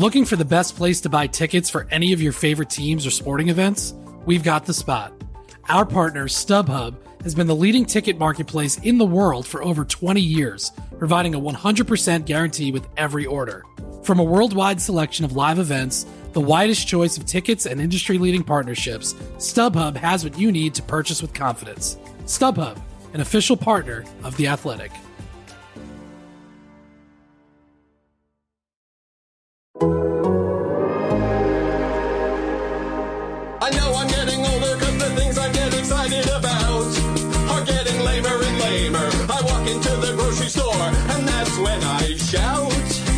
Looking for the best place to buy tickets for any of your favorite teams or sporting events? We've got the spot. Our partner, StubHub, has been the leading ticket marketplace in the world for over 20 years, providing a 100% guarantee with every order. From a worldwide selection of live events, the widest choice of tickets and industry-leading partnerships, StubHub has what you need to purchase with confidence. StubHub, an official partner of The Athletic. I know I'm getting older because the things I get excited about are getting lamer and lamer. I walk into the grocery store and that's when I shout,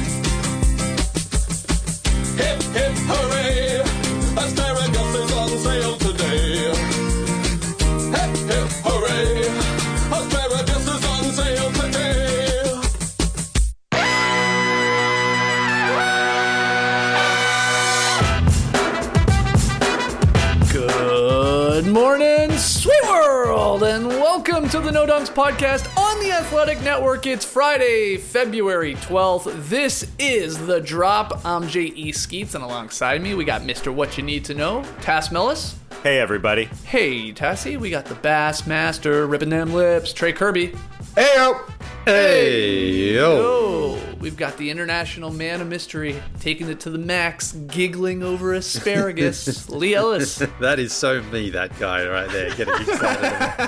hip, hip, hooray, asparagus is on sale today. Hip, hip, hooray, asparagus is on sale today. Good morning, sweet world, and welcome to the No Dunks podcast on the Athletic Network. It's Friday, February 12th. This is The Drop. I'm J.E. Skeets, and alongside me, we got Mr. What You Need to Know, Tass Mellis. Hey, everybody. Hey, Tassie. We got the Bass Master, ripping them lips, Trey Kirby. Hey-yo! Yo. We've got the international man of mystery, taking it to the max, giggling over asparagus, Lee Ellis. That is so me, that guy right there, getting excited.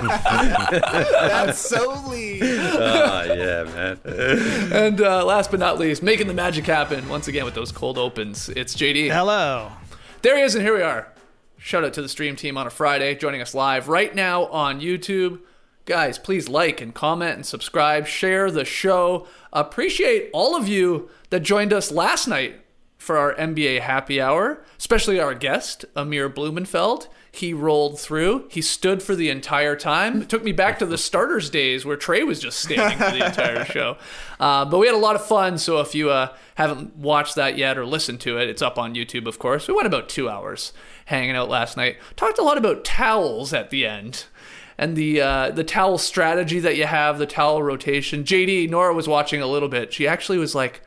That's so Lee. Oh, yeah, man. And last but not least, making the magic happen once again with those cold opens, it's JD. Hello. There he is, and here we are. Shout out to the stream team on a Friday, joining us live right now on YouTube. Guys, please like and comment and subscribe, share the show. Appreciate all of you that joined us last night for our NBA happy hour, especially our guest, Amir Blumenfeld. He rolled through. He stood for the entire time. It took me back to the starters days where Trey was just standing for the entire show. But we had a lot of fun, so if you haven't watched that yet or listened to it, it's up on YouTube, of course. We went about 2 hours hanging out last night. Talked a lot about towels at the end. And the towel strategy that you have, the towel rotation. JD, Nora was watching a little bit. She actually was like,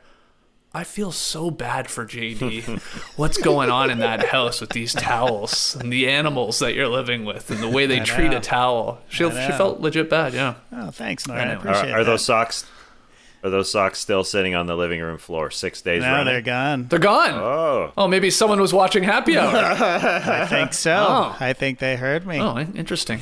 I feel so bad for JD. What's going on in that house with these towels and the animals that you're living with and the way they treat a towel? She felt legit bad, yeah. Oh, thanks, Nora. I appreciate it. Are those socks? Are those socks still sitting on the living room floor 6 days running? No, they're gone. They're gone? Oh, maybe someone was watching Happy Hour. I think so. Oh. I think they heard me. Oh, interesting.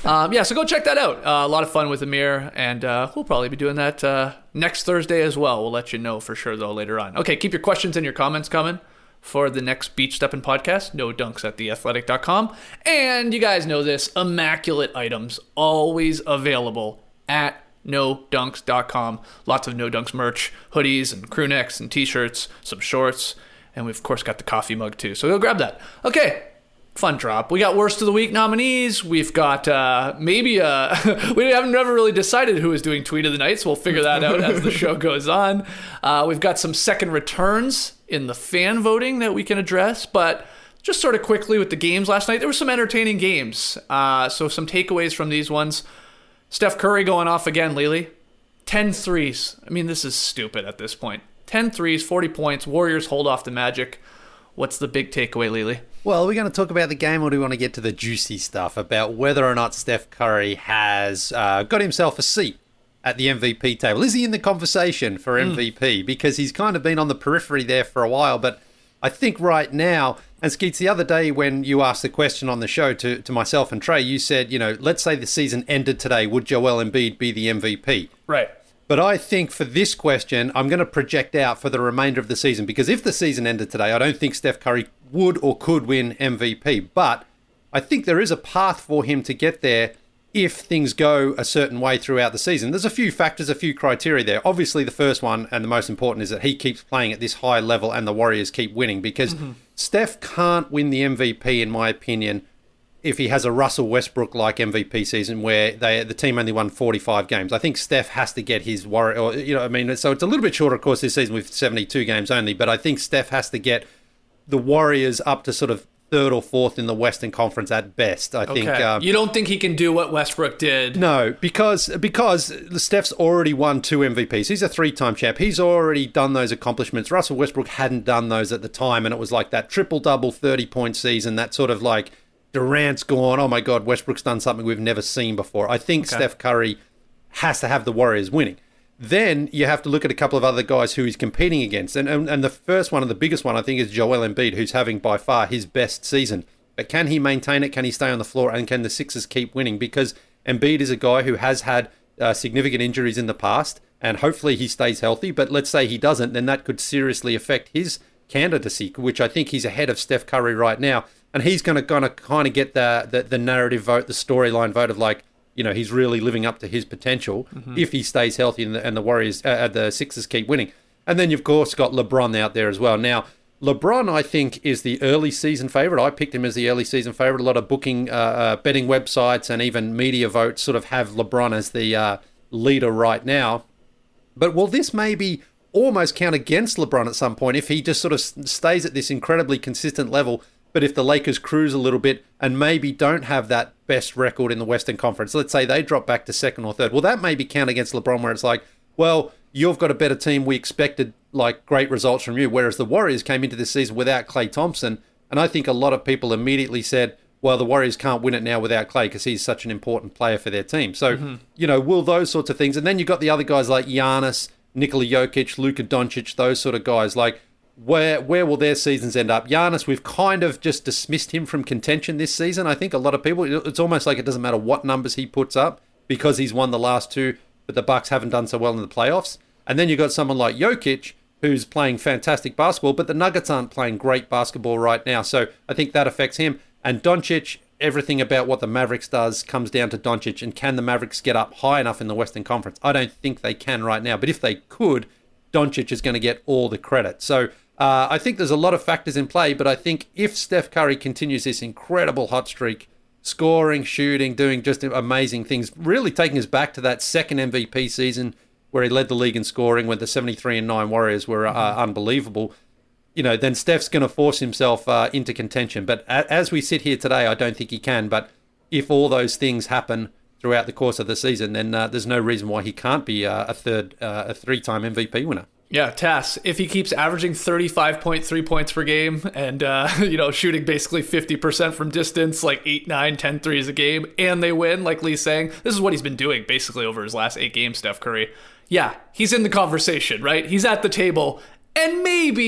So go check that out. A lot of fun with Amir, and we'll probably be doing that next Thursday as well. We'll let you know for sure, though, later on. Okay, keep your questions and your comments coming for the next Beach Steppin' podcast, No Dunks at theathletic.com. And you guys know this, immaculate items always available at NoDunks.com. Lots of No Dunks merch, hoodies and crew necks and t-shirts, some shorts, and we've of course got the coffee mug too. So go grab that. Okay, fun drop. We got worst of the week nominees. We've got we haven't never really decided who is doing tweet of the night, so we'll figure that out as the show goes on. We've got some second returns in the fan voting that we can address, but just sort of quickly with the games last night, there were some entertaining games. So some takeaways from these ones. Steph Curry going off again, Lily. 10 threes. I mean, this is stupid at this point. 10 threes, 40 points. Warriors hold off the Magic. What's the big takeaway, Lily? Well, we're going to talk about the game, or do we want to get to the juicy stuff about whether or not Steph Curry has got himself a seat at the MVP table? Is he in the conversation for MVP? Because he's kind of been on the periphery there for a while, but I think right now, and Skeets, the other day when you asked the question on the show to myself and Trey, you said, let's say the season ended today, would Joel Embiid be the MVP? Right. But I think for this question, I'm going to project out for the remainder of the season, because if the season ended today, I don't think Steph Curry would or could win MVP. But I think there is a path for him to get there if things go a certain way throughout the season. There's a few factors, a few criteria there. Obviously, the first one and the most important is that he keeps playing at this high level and the Warriors keep winning, because Steph can't win the MVP, in my opinion, if he has a Russell Westbrook-like MVP season where the team only won 45 games. I think Steph has to get his Warrior, so it's a little bit shorter, of course, this season with 72 games only, but I think Steph has to get the Warriors up to sort of third or fourth in the Western Conference at best. I think. You don't think he can do what Westbrook did? No, because Steph's already won 2 MVPs. He's a 3-time champ. He's already done those accomplishments. Russell Westbrook hadn't done those at the time, and it was like that triple-double 30-point season, that sort of like Durant's gone, oh my God, Westbrook's done something we've never seen before. I think Steph Curry has to have the Warriors winning. Then you have to look at a couple of other guys who he's competing against. And the first one and the biggest one, I think, is Joel Embiid, who's having by far his best season. But can he maintain it? Can he stay on the floor? And can the Sixers keep winning? Because Embiid is a guy who has had significant injuries in the past, and hopefully he stays healthy. But let's say he doesn't, then that could seriously affect his candidacy, which I think he's ahead of Steph Curry right now. And he's going to kind of get the narrative vote, the storyline vote of like, you know, he's really living up to his potential if he stays healthy and the Warriors, the Sixers keep winning. And then you've, of course, got LeBron out there as well. Now, LeBron, I think, is the early season favorite. I picked him as the early season favorite. A lot of betting websites and even media votes sort of have LeBron as the leader right now. But will this maybe almost count against LeBron at some point if he just sort of stays at this incredibly consistent level? But if the Lakers cruise a little bit and maybe don't have that best record in the Western Conference, let's say they drop back to second or third, well, that maybe count against LeBron, where it's like, well, you've got a better team. We expected like great results from you, whereas the Warriors came into this season without Klay Thompson. And I think a lot of people immediately said, well, the Warriors can't win it now without Klay because he's such an important player for their team. So, you know, will those sorts of things. And then you've got the other guys like Giannis, Nikola Jokic, Luka Doncic, those sort of guys. Like, where will their seasons end up? Giannis, we've kind of just dismissed him from contention this season. I think a lot of people, it's almost like it doesn't matter what numbers he puts up because he's won the last 2, but the Bucks haven't done so well in the playoffs. And then you've got someone like Jokic, who's playing fantastic basketball, but the Nuggets aren't playing great basketball right now. So I think that affects him. And Doncic, everything about what the Mavericks does comes down to Doncic. And can the Mavericks get up high enough in the Western Conference? I don't think they can right now. But if they could, Doncic is going to get all the credit. So I think there's a lot of factors in play, but I think if Steph Curry continues this incredible hot streak, scoring, shooting, doing just amazing things, really taking us back to that second MVP season where he led the league in scoring when the 73-9 Warriors were unbelievable, you know, then Steph's going to force himself into contention. But as we sit here today, I don't think he can. But if all those things happen throughout the course of the season, then there's no reason why he can't be a 3-time MVP winner. Yeah, Tass, if he keeps averaging 35.3 points per game and, shooting basically 50% from distance, like 8, 9, 10 threes a game, and they win, like Lee's saying, this is what he's been doing basically over his last 8 games, Steph Curry. Yeah, he's in the conversation, right? He's at the table, and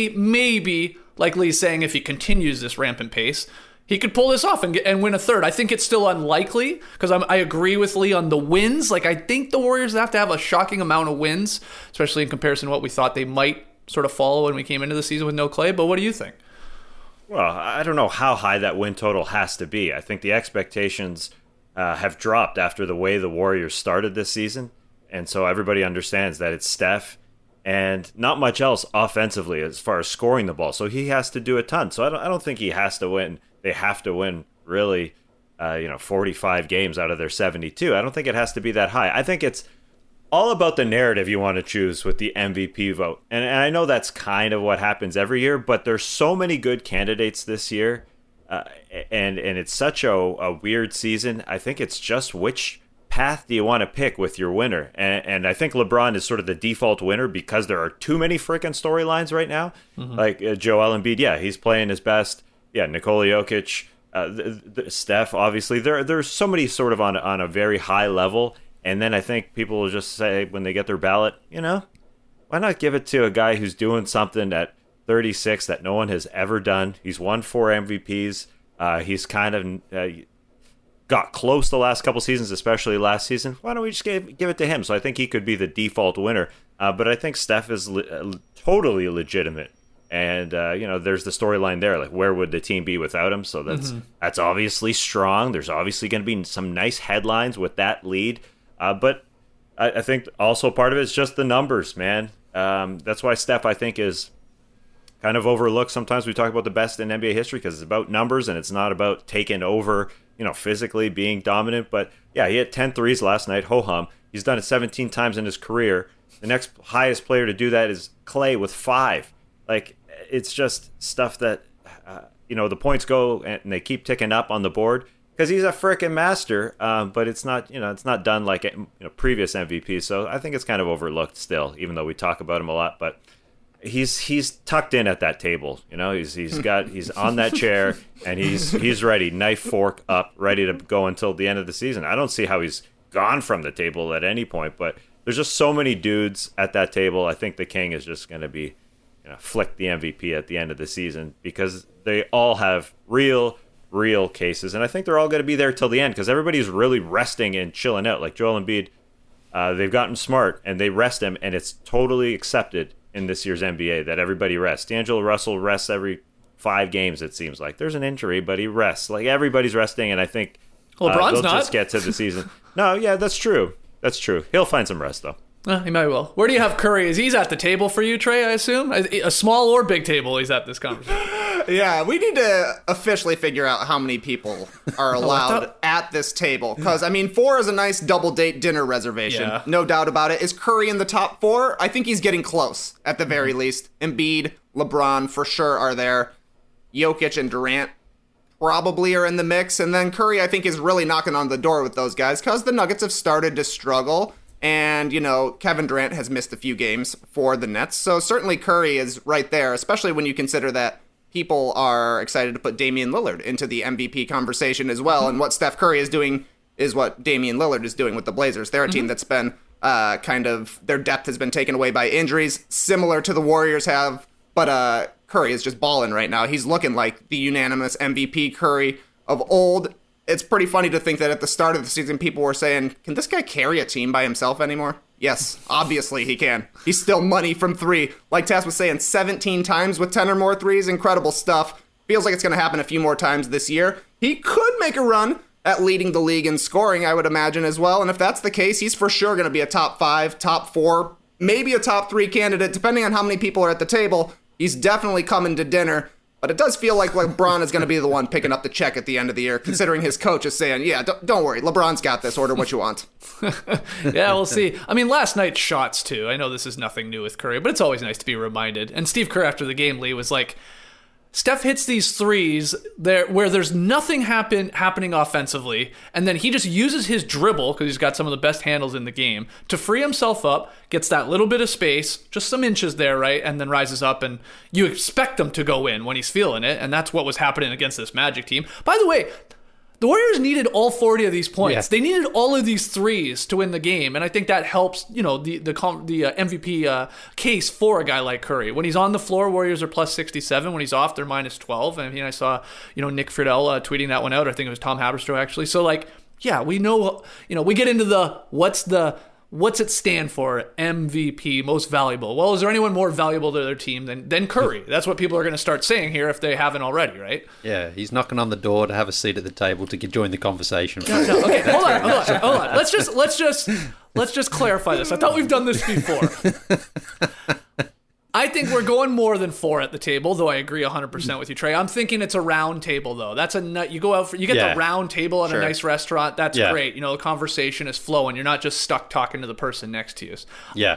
maybe, like Lee's saying, if he continues this rampant pace, he could pull this off and win a third. I think it's still unlikely because I agree with Lee on the wins. Like, I think the Warriors have to have a shocking amount of wins, especially in comparison to what we thought they might sort of follow when we came into the season with no Klay. But what do you think? Well, I don't know how high that win total has to be. I think the expectations have dropped after the way the Warriors started this season. And so everybody understands that it's Steph and not much else offensively as far as scoring the ball. So he has to do a ton. So I don't think he has to win. They have to win really, 45 games out of their 72. I don't think it has to be that high. I think it's all about the narrative you want to choose with the MVP vote. And I know that's kind of what happens every year, but there's so many good candidates this year. And it's such a weird season. I think it's just which path do you want to pick with your winner? And I think LeBron is sort of the default winner because there are too many freaking storylines right now. Like Joel Embiid, yeah, he's playing his best. Yeah, Nikola Jokic, Steph, obviously. There's so many sort of on a very high level. And then I think people will just say when they get their ballot, why not give it to a guy who's doing something at 36 that no one has ever done? He's won 4 MVPs. He's kind of got close the last couple seasons, especially last season. Why don't we just give it to him? So I think he could be the default winner. But I think Steph is totally legitimate. And, there's the storyline there. Like, where would the team be without him? So that's obviously strong. There's obviously going to be some nice headlines with that lead. But I think also part of it is just the numbers, man. That's why Steph, I think, is kind of overlooked. Sometimes we talk about the best in NBA history because it's about numbers and it's not about taking over, physically being dominant. But, yeah, he hit 10 threes last night. Ho-hum. He's done it 17 times in his career. The next highest player to do that is Klay with 5. Like, it's just stuff that the points go and they keep ticking up on the board because he's a frickin' master. But it's not, it's not done like previous MVPs. So I think it's kind of overlooked still, even though we talk about him a lot. But he's tucked in at that table. He's on that chair and he's ready, knife fork up, ready to go until the end of the season. I don't see how he's gone from the table at any point, but there's just so many dudes at that table. I think the king is just going to be flick the MVP at the end of the season because they all have real cases, and I think they're all going to be there till the end because everybody's really resting and chilling out. Like Joel Embiid, they've gotten smart and they rest him, and it's totally accepted in this year's NBA that everybody rests. D'Angelo Russell rests every 5 games, it seems like. There's an injury, but he rests. Like, everybody's resting, and I think LeBron's they'll not. just get to the season. No, yeah, that's true. That's true. He'll find some rest, though. He might well. Where do you have Curry? He's at the table for you, Trey, I assume? A small or big table he's at this conversation. Yeah, we need to officially figure out how many people are allowed at this table. Because, 4 is a nice double-date dinner reservation. Yeah. No doubt about it. Is Curry in the top 4? I think he's getting close, at the very least. Embiid, LeBron, for sure are there. Jokic and Durant probably are in the mix. And then Curry, I think, is really knocking on the door with those guys. Because the Nuggets have started to struggle. And, Kevin Durant has missed a few games for the Nets. So certainly Curry is right there, especially when you consider that people are excited to put Damian Lillard into the MVP conversation as well. And what Steph Curry is doing is what Damian Lillard is doing with the Blazers. They're a team that's been their depth has been taken away by injuries, similar to the Warriors have. But Curry is just balling right now. He's looking like the unanimous MVP Curry of old. It's pretty funny to think that at the start of the season, people were saying, can this guy carry a team by himself anymore? Yes, obviously he can. He's still money from 3. Like Taz was saying, 17 times with 10 or more threes. Incredible stuff. Feels like it's going to happen a few more times this year. He could make a run at leading the league in scoring, I would imagine, as well. And if that's the case, he's for sure going to be a top 5, top 4, maybe a top 3 candidate, depending on how many people are at the table. He's definitely coming to dinner. But it does feel like LeBron is going to be the one picking up the check at the end of the year, considering his coach is saying, yeah, don't worry, LeBron's got this, order what you want. Yeah, we'll see. Last night's shots, too. I know this is nothing new with Curry, but it's always nice to be reminded. And Steve Kerr, after the game, Lee, was like, Steph hits these threes where there's nothing happening offensively, and then he just uses his dribble, because he's got some of the best handles in the game, to free himself up, gets that little bit of space, just some inches there, right, and then rises up, and you expect him to go in when he's feeling it, and that's what was happening against this Magic team. By the way, the Warriors needed all 40 of these points. Yeah. They needed all of these threes to win the game, and I think that helps, the MVP case for a guy like Curry. When he's on the floor, Warriors are plus 67. When he's off, they're minus 12. And I saw, Nick Friedel tweeting that one out. I think it was Tom Haberstroh, actually. So, we know, we get into what's it stand for? MVP, most valuable. Well, is there anyone more valuable to their team than Curry? That's what people are going to start saying here if they haven't already, right? Yeah, he's knocking on the door to have a seat at the table to join the conversation. No, okay, hold on. Let's just clarify this. I thought we've done this before. I think we're going more than 4 at the table, though I agree 100% with you, Trey. I'm thinking it's a round table, though. That's a nut. You go out you get the round table at a nice restaurant. That's great. The conversation is flowing. You're not just stuck talking to the person next to you. Yeah.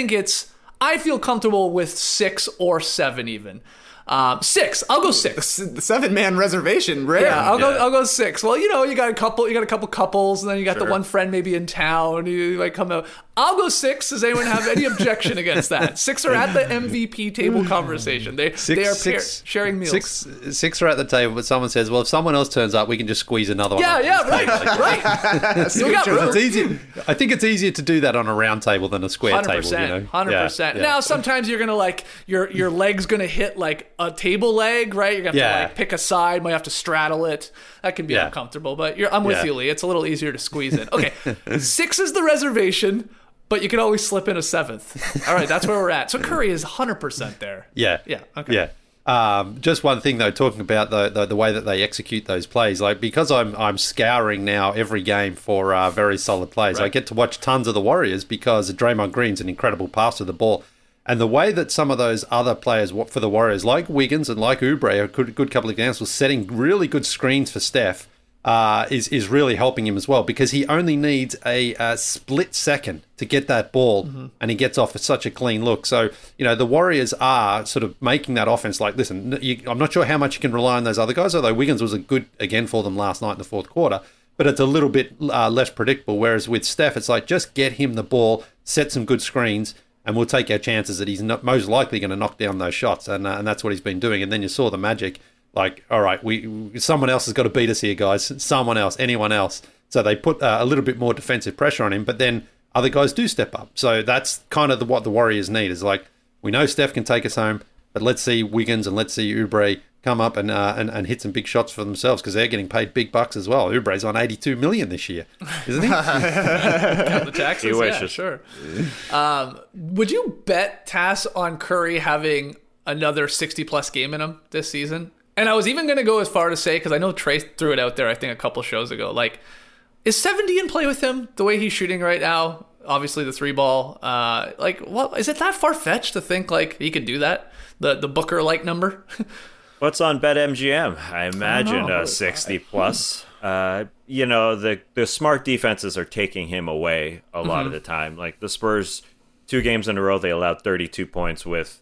I feel comfortable with 6 or 7 even. 6. I'll go 6. The 7-man reservation, rare. Yeah, I'll go 6. Well, you got a couple couples, and then you got the one friend maybe in town. You might come out. I'll go 6. Does anyone have any objection against that? 6 are at the MVP table conversation. They are sharing meals. 6 are at the table, but someone says, well, if someone else turns up, we can just squeeze another one. Yeah, right. So it's easy. I think it's easier to do that on a round table than a square 100%, table. 100%. Yeah. Now, sometimes you're gonna your leg's gonna hit like a table leg, right? You're gonna have to pick a side. Might have to straddle it. That can be uncomfortable. But I'm with you, Lee. It's a little easier to squeeze in. Okay, 6 is the reservation. But you can always slip in a 7th. All right, that's where we're at. So Curry is 100% there. Yeah. Okay. Yeah. Just one thing though, talking about the way that they execute those plays, because I'm scouring now every game for very solid plays. Right. I get to watch tons of the Warriors because Draymond Green's an incredible passer of the ball, and the way that some of those other players for the Warriors, like Wiggins and like Oubre, a good couple of examples, setting really good screens for Steph. is really helping him as well, because he only needs a split second to get that ball, and he gets off with such a clean look. So, the Warriors are sort of making that offense like, listen, I'm not sure how much you can rely on those other guys, although Wiggins was a good again for them last night in the fourth quarter, but it's a little bit less predictable, whereas with Steph, it's like, just get him the ball, set some good screens, and we'll take our chances that he's not most likely going to knock down those shots, and that's what he's been doing. And then you saw the Magic, like, all right, someone else has got to beat us here, guys. Someone else, anyone else. So they put a little bit more defensive pressure on him, but then other guys do step up. So that's kind of what the Warriors need, is like, we know Steph can take us home, but let's see Wiggins and let's see Oubre come up and hit some big shots for themselves, because they're getting paid big bucks as well. Oubre's on $82 million this year, isn't he? Count the taxes, yeah, sure. Would you bet, Tass, on Curry having another 60-plus game in him this season? And I was even going to go as far to say, because I know Trey threw it out there, I think, a couple shows ago, like, is 70 in play with him the way he's shooting right now? Obviously, the 3-ball. What is it that far-fetched to think, like, he could do that? The Booker-like number? What's on BetMGM? I imagine 60-plus. The smart defenses are taking him away a lot of the time. Like, the Spurs, 2 games in a row, they allowed 32 points with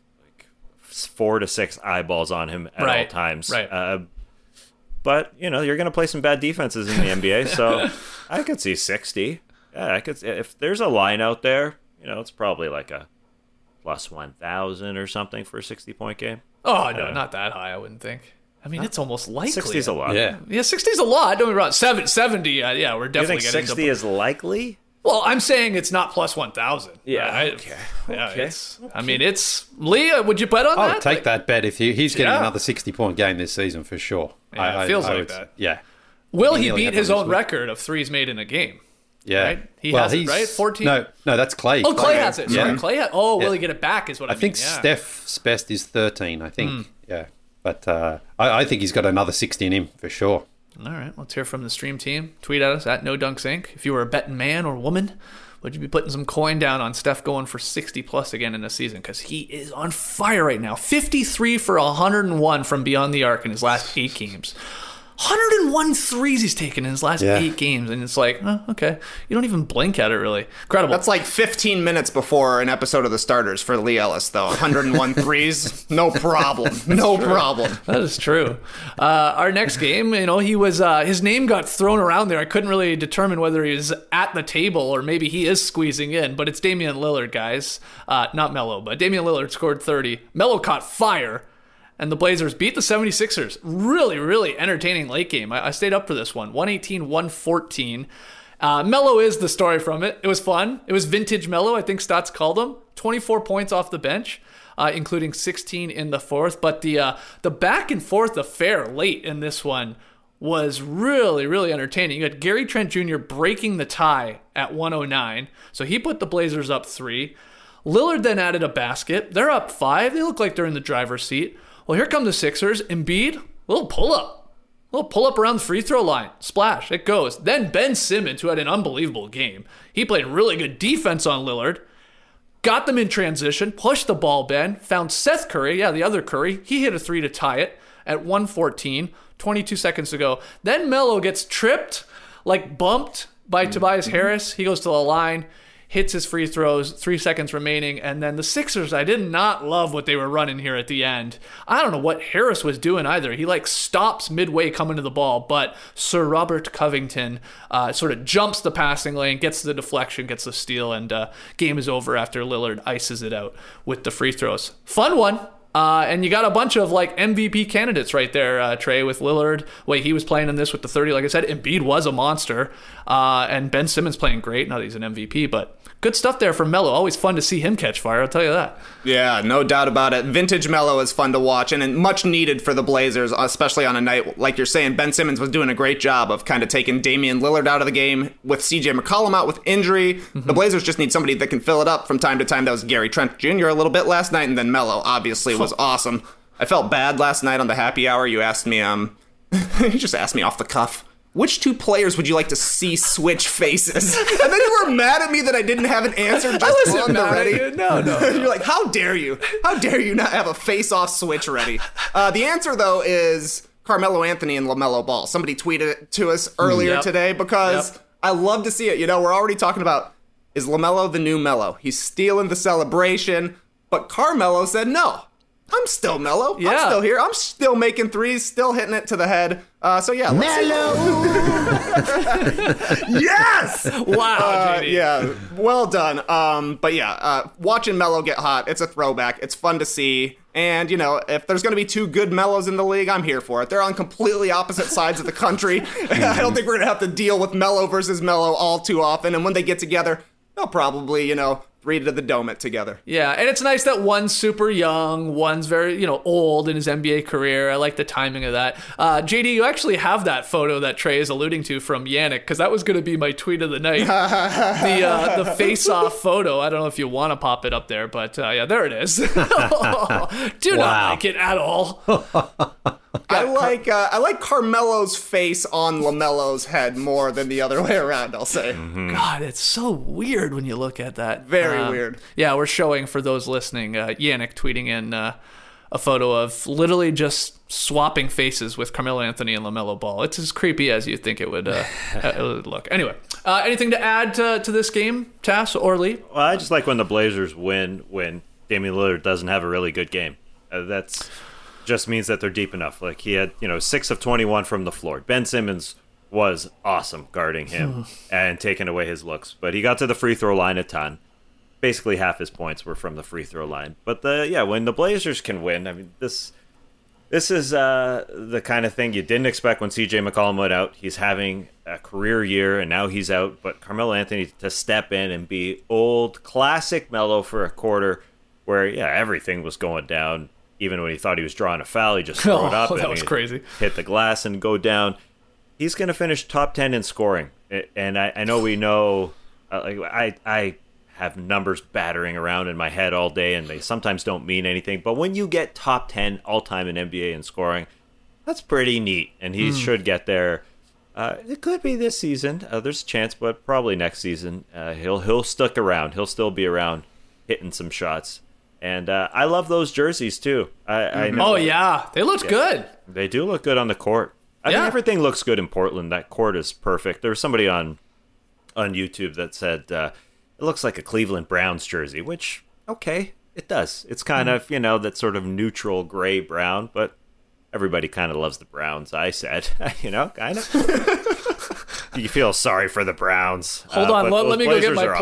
4 to 6 eyeballs on him at all times. Right. But, you're going to play some bad defenses in the NBA, so I could see 60. Yeah, I could. If there's a line out there, it's probably like a plus 1,000 or something for a 60-point game. Oh, no, not that high, I wouldn't think. I mean, it's almost likely. 60 is a lot. Yeah, 60 is a lot. Don't get me wrong. 70, yeah, we're definitely you think getting 60 is likely? Well, I'm saying it's not plus 1,000. Yeah. Right? Okay. Yeah, okay. I mean, it's... Lee, would you bet on that? I'll take that bet if he's getting another 60-point game this season for sure. Yeah, it feels like that. Yeah. Will he beat his own record of threes made in a game? Yeah. Right? He has it, right? 14? No, that's Clay. Oh, Clay has it. Sorry, Yeah. Clay will he get it back is what I mean. I think Steph's best is 13, I think. Yeah. But I think he's got another 60 in him for sure. All right. Let's hear from the stream team. Tweet at us at NoDunksInc. If you were a betting man or woman, would you be putting some coin down on Steph going for 60-plus again in a season? Because he is on fire right now. 53 for 101 from beyond the arc in his last 8 games. 101 threes he's taken in his last 8 games. And it's like, okay. You don't even blink at it, really. Incredible. That's like 15 minutes before an episode of The Starters for Lee Ellis, though. 101 threes, no problem. No problem. That is true. Our next game, he was his name got thrown around there. I couldn't really determine whether he was at the table or maybe he is squeezing in, but it's Damian Lillard, guys. Not Melo, but Damian Lillard scored 30. Melo caught fire. And the Blazers beat the 76ers. Really, really entertaining late game. I stayed up for this one. 118-114. Melo is the story from it. It was fun. It was vintage Melo, I think Stotts called him. 24 points off the bench, including 16 in the fourth. But the back and forth affair late in this one was really, really entertaining. You had Gary Trent Jr. breaking the tie at 109. So he put the Blazers up 3. Lillard then added a basket. They're up 5. They look like they're in the driver's seat. Well, here come the Sixers. Embiid, little pull-up around the free throw line. Splash, it goes. Then Ben Simmons, who had an unbelievable game. He played really good defense on Lillard. Got them in transition, pushed the ball, Ben. Found Seth Curry, the other Curry. He hit a 3 to tie it at 114, 22 seconds to go. Then Melo gets tripped, bumped by Tobias Harris. He goes to the line, hits his free throws, 3 seconds remaining, and then the Sixers, I did not love what they were running here at the end. I don't know what Harris was doing either. He stops midway coming to the ball, but Sir Robert Covington sort of jumps the passing lane, gets the deflection, gets the steal, and game is over after Lillard ices it out with the free throws. Fun one. And you got a bunch of MVP candidates right there, Trey, with Lillard. He was playing in this with the 30. Like I said, Embiid was a monster. And Ben Simmons playing great. Not that he's an MVP, but good stuff there from Melo. Always fun to see him catch fire, I'll tell you that. Yeah, no doubt about it. Vintage Melo is fun to watch and much needed for the Blazers, especially on a night like you're saying. Ben Simmons was doing a great job of kind of taking Damian Lillard out of the game with CJ McCollum out with injury. Mm-hmm. The Blazers just need somebody that can fill it up from time to time. That was Gary Trent Jr. a little bit last night, and then Melo obviously was awesome. I felt bad last night on the happy hour. You asked me, you just asked me off the cuff, which 2 players would you like to see switch faces? And then you were mad at me that I didn't have an answer just on the ready. No. You're like, how dare you? How dare you not have a face-off switch ready? The answer, though, is Carmelo Anthony and LaMelo Ball. Somebody tweeted it to us earlier today because I love to see it. We're already talking about, is LaMelo the new Melo? He's stealing the celebration, but Carmelo said, no, I'm still Melo. I'm still here. I'm still making threes, still hitting it to the head. So yeah, Melo. Yes. Wow. JD. Yeah. Well done. But yeah, watching Melo get hot, it's a throwback. It's fun to see. And, if there's going to be two good Melos in the league, I'm here for it. They're on completely opposite sides of the country. I don't think we're going to have to deal with Melo versus Melo all too often. And when they get together, they'll probably, 3 to the dome it together. Yeah, and it's nice that one's super young, one's very, old in his NBA career. I like the timing of that. JD, you actually have that photo that Trey is alluding to from Yannick, because that was going to be my tweet of the night. the face-off photo. I don't know if you want to pop it up there, but yeah, there it is. Do not like it at all. I like Carmelo's face on LaMelo's head more than the other way around, I'll say. God, it's so weird when you look at that. Very weird. Yeah, we're showing, for those listening, Yannick tweeting in a photo of literally just swapping faces with Carmelo Anthony and LaMelo Ball. It's as creepy as you think it would look. Anyway, anything to add to this game, Tass or Lee? Well, I just like when the Blazers win when Damian Lillard doesn't have a really good game. That's just means that they're deep enough. Like, he had 6 of 21 from the floor. Ben Simmons was awesome guarding him and taking away his looks, but he got to the free throw line a ton. Basically half his points were from the free throw line. But when the Blazers can win, I mean, this is the kind of thing you didn't expect when CJ McCollum went out. He's having a career year and now he's out, but Carmelo Anthony to step in and be old classic Melo for a quarter where everything was going down. Even when he thought he was drawing a foul, he just threw it up. That was crazy. Hit the glass and go down. He's going to finish top 10 in scoring. And I know we know, I have numbers battering around in my head all day, and they sometimes don't mean anything. But when you get top 10 all-time in NBA in scoring, that's pretty neat. And he should get there. It could be this season. There's a chance, but probably next season. He'll stick around. He'll still be around hitting some shots. And I love those jerseys, too. I know. Oh, yeah. They look good. They do look good on the court. I think everything looks good in Portland. That court is perfect. There was somebody on YouTube that said it looks like a Cleveland Browns jersey, which, okay, it does. It's kind of, that sort of neutral gray brown, but everybody kind of loves the Browns, I said. Kind of. You feel sorry for the Browns. Hold on, let me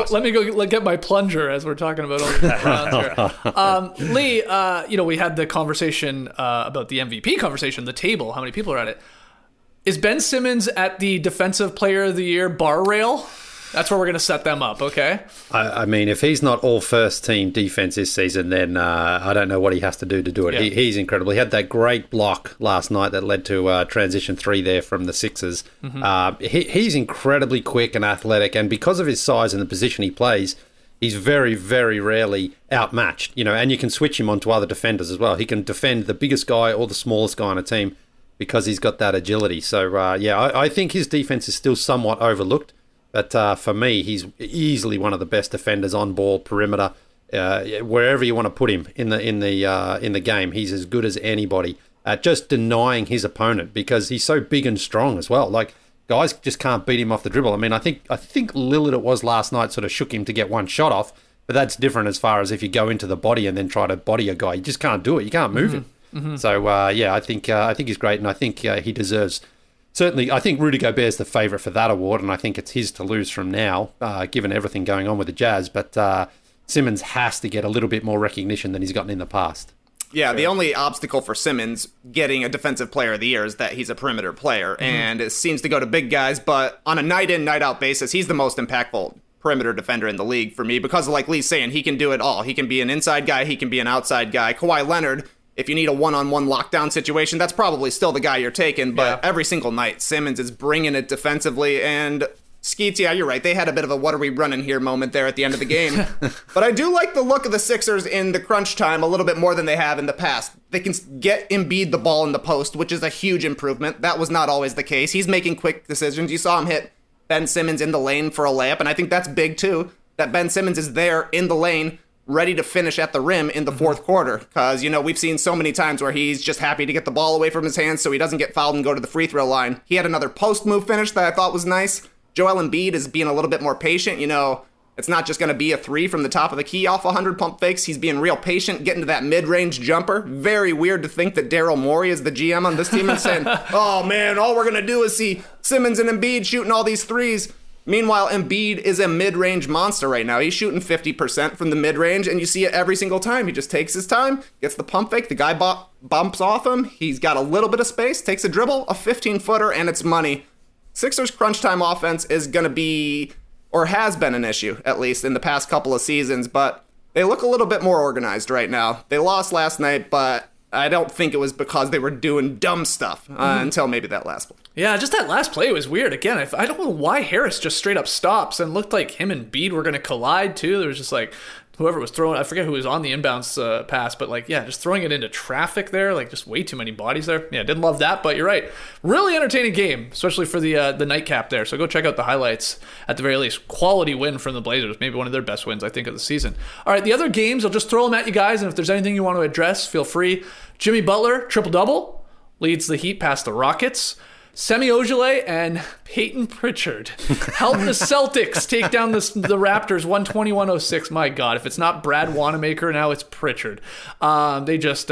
go get my plunger as we're talking about all the Browns here. Lee, we had the conversation about the MVP conversation, the table, how many people are at it. Is Ben Simmons at the Defensive Player of the Year bar rail? That's where we're going to set them up, okay? I mean, if he's not all first-team defense this season, then I don't know what he has to do it. Yeah. He's incredible. He had that great block last night that led to transition 3 there from the Sixers. He's incredibly quick and athletic, and because of his size and the position he plays, he's very, very rarely outmatched. And you can switch him onto other defenders as well. He can defend the biggest guy or the smallest guy on a team because he's got that agility. So, I think his defense is still somewhat overlooked. But for me, he's easily one of the best defenders on ball, perimeter, wherever you want to put him in the game. He's as good as anybody at just denying his opponent because he's so big and strong as well. Like, guys just can't beat him off the dribble. I mean, I think Lillard it was last night sort of shook him to get one shot off, but that's different as far as if you go into the body and then try to body a guy. You just can't do it. You can't move him. So I think he's great, and I think he deserves. Certainly, I think Rudy Gobert is the favourite for that award, and I think it's his to lose from now, given everything going on with the Jazz. But Simmons has to get a little bit more recognition than he's gotten in the past. Yeah, the only obstacle for Simmons getting a Defensive Player of the Year is that he's a perimeter player, and it seems to go to big guys, but on a night-in, night-out basis, he's the most impactful perimeter defender in the league for me, because like Lee's saying, he can do it all. He can be an inside guy, he can be an outside guy. Kawhi Leonard, if you need a one-on-one lockdown situation, that's probably still the guy you're taking, but every single night, Simmons is bringing it defensively, and Skeets, yeah, you're right. They had a bit of a what are we running here moment there at the end of the game. But I do like the look of the Sixers in the crunch time a little bit more than they have in the past. They can get Embiid the ball in the post, which is a huge improvement. That was not always the case. He's making quick decisions. You saw him hit Ben Simmons in the lane for a layup, and I think that's big too, that Ben Simmons is there in the lane, ready to finish at the rim in the fourth quarter. Because, we've seen so many times where he's just happy to get the ball away from his hands so he doesn't get fouled and go to the free throw line. He had another post move finish that I thought was nice. Joel Embiid is being a little bit more patient. It's not just going to be a three from the top of the key off 100 pump fakes. He's being real patient, getting to that mid-range jumper. Very weird to think that Daryl Morey is the GM on this team and saying, oh man, all we're going to do is see Simmons and Embiid shooting all these threes. Meanwhile, Embiid is a mid-range monster right now. He's shooting 50% from the mid-range, and you see it every single time. He just takes his time, gets the pump fake, the guy bumps off him, he's got a little bit of space, takes a dribble, a 15-footer, and it's money. Sixers crunch time offense is going to be, or has been an issue, at least in the past couple of seasons, but they look a little bit more organized right now. They lost last night, but I don't think it was because they were doing dumb stuff until maybe that last one. Yeah, just that last play was weird. Again, I don't know why Harris just straight up stops and looked like him and Bede were going to collide too. There was just like whoever was throwing, I forget who was on the inbounds pass, but like, yeah, just throwing it into traffic there, like just way too many bodies there. Yeah, didn't love that, but you're right. Really entertaining game, especially for the nightcap there. So go check out the highlights at the very least. Quality win from the Blazers, maybe one of their best wins, I think, of the season. All right, the other games, I'll just throw them at you guys, and if there's anything you want to address, feel free. Jimmy Butler, triple-double, leads the Heat past the Rockets. Semi Ojeleye and Peyton Pritchard helped the Celtics take down the Raptors 121-106. My God, if it's not Brad Wanamaker now, it's Pritchard. They just,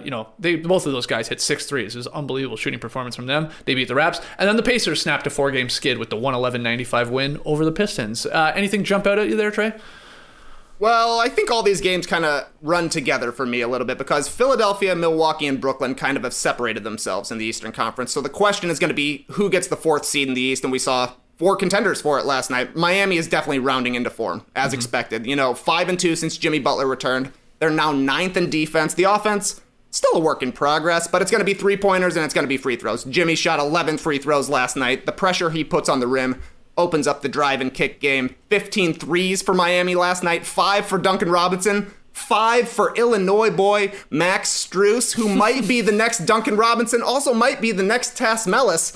both of those guys hit 6 threes. It was unbelievable shooting performance from them. They beat the Raps. And then the Pacers snapped a 4-game skid with the 111-95 win over the Pistons. Anything jump out at you there, Trey? Well, I think all these games kind of run together for me a little bit because Philadelphia, Milwaukee, and Brooklyn kind of have separated themselves in the Eastern Conference. So the question is going to be who gets the 4th seed in the East, and we saw 4 contenders for it last night. Miami is definitely rounding into form, as expected. 5-2 since Jimmy Butler returned. They're now 9th in defense. The offense, still a work in progress, but it's going to be 3-pointers and it's going to be free throws. Jimmy shot 11 free throws last night. The pressure he puts on the rim opens up the drive and kick game. 15 threes for Miami last night, 5 for Duncan Robinson, 5 for Illinois boy Max Strus, who might be the next Duncan Robinson, also might be the next Taz Mellis.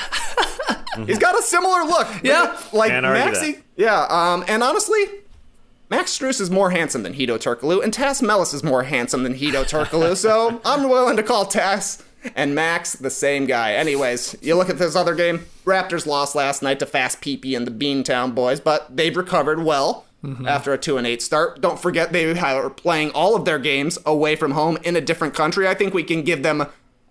He's got a similar look. Yeah. Like Maxey. Yeah, and honestly, Max Strus is more handsome than Hedo Turkoglu, and Taz Mellis is more handsome than Hedo Turkoglu, so I'm willing to call Taz and Max the same guy. Anyways, you look at this other game. Raptors lost last night to Fast Pee-Pee and the Beantown boys, but they've recovered well after a 2-8 start. Don't forget they are playing all of their games away from home in a different country. I think we can give them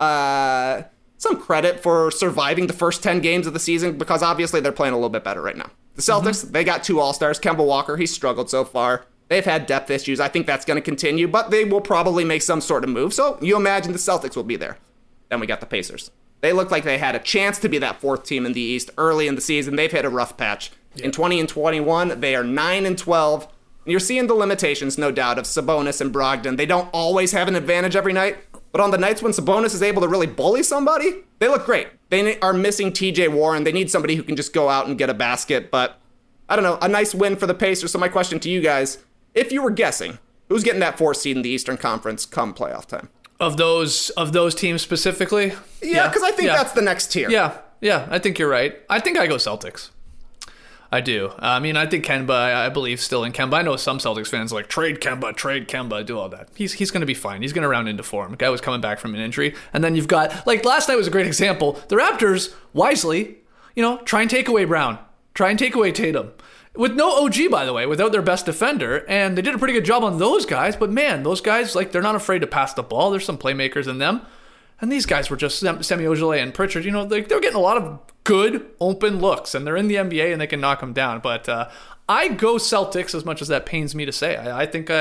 some credit for surviving the first 10 games of the season because obviously they're playing a little bit better right now. The Celtics, they got 2 All-Stars. Kemba Walker, he's struggled so far. They've had depth issues. I think that's going to continue, but they will probably make some sort of move. So you imagine the Celtics will be there. Then we got the Pacers. They looked like they had a chance to be that 4th team in the East early in the season. They've hit a rough patch. Yeah. In 20 and 21, they are 9-12. You're seeing the limitations, no doubt, of Sabonis and Brogdon. They don't always have an advantage every night, but on the nights when Sabonis is able to really bully somebody, they look great. They are missing TJ Warren. They need somebody who can just go out and get a basket, but I don't know, a nice win for the Pacers. So my question to you guys, if you were guessing, who's getting that 4th seed in the Eastern Conference come playoff time? Of those teams specifically? Yeah, because I think that's the next tier. Yeah, I think you're right. I think I go Celtics. I do. I mean, I think Kemba, I believe still in Kemba. I know some Celtics fans are like, trade Kemba, do all that. He's going to be fine. He's going to round into form. The guy was coming back from an injury. And then you've got, like last night was a great example. The Raptors, wisely, try and take away Brown. Try and take away Tatum. With no OG, by the way, without their best defender, and they did a pretty good job on those guys, but man, those guys, they're not afraid to pass the ball. There's some playmakers in them, and these guys were just Semi Ojeleye and Pritchard, they're getting a lot of good open looks, and they're in the NBA, and they can knock them down, but I go Celtics as much as that pains me to say. I think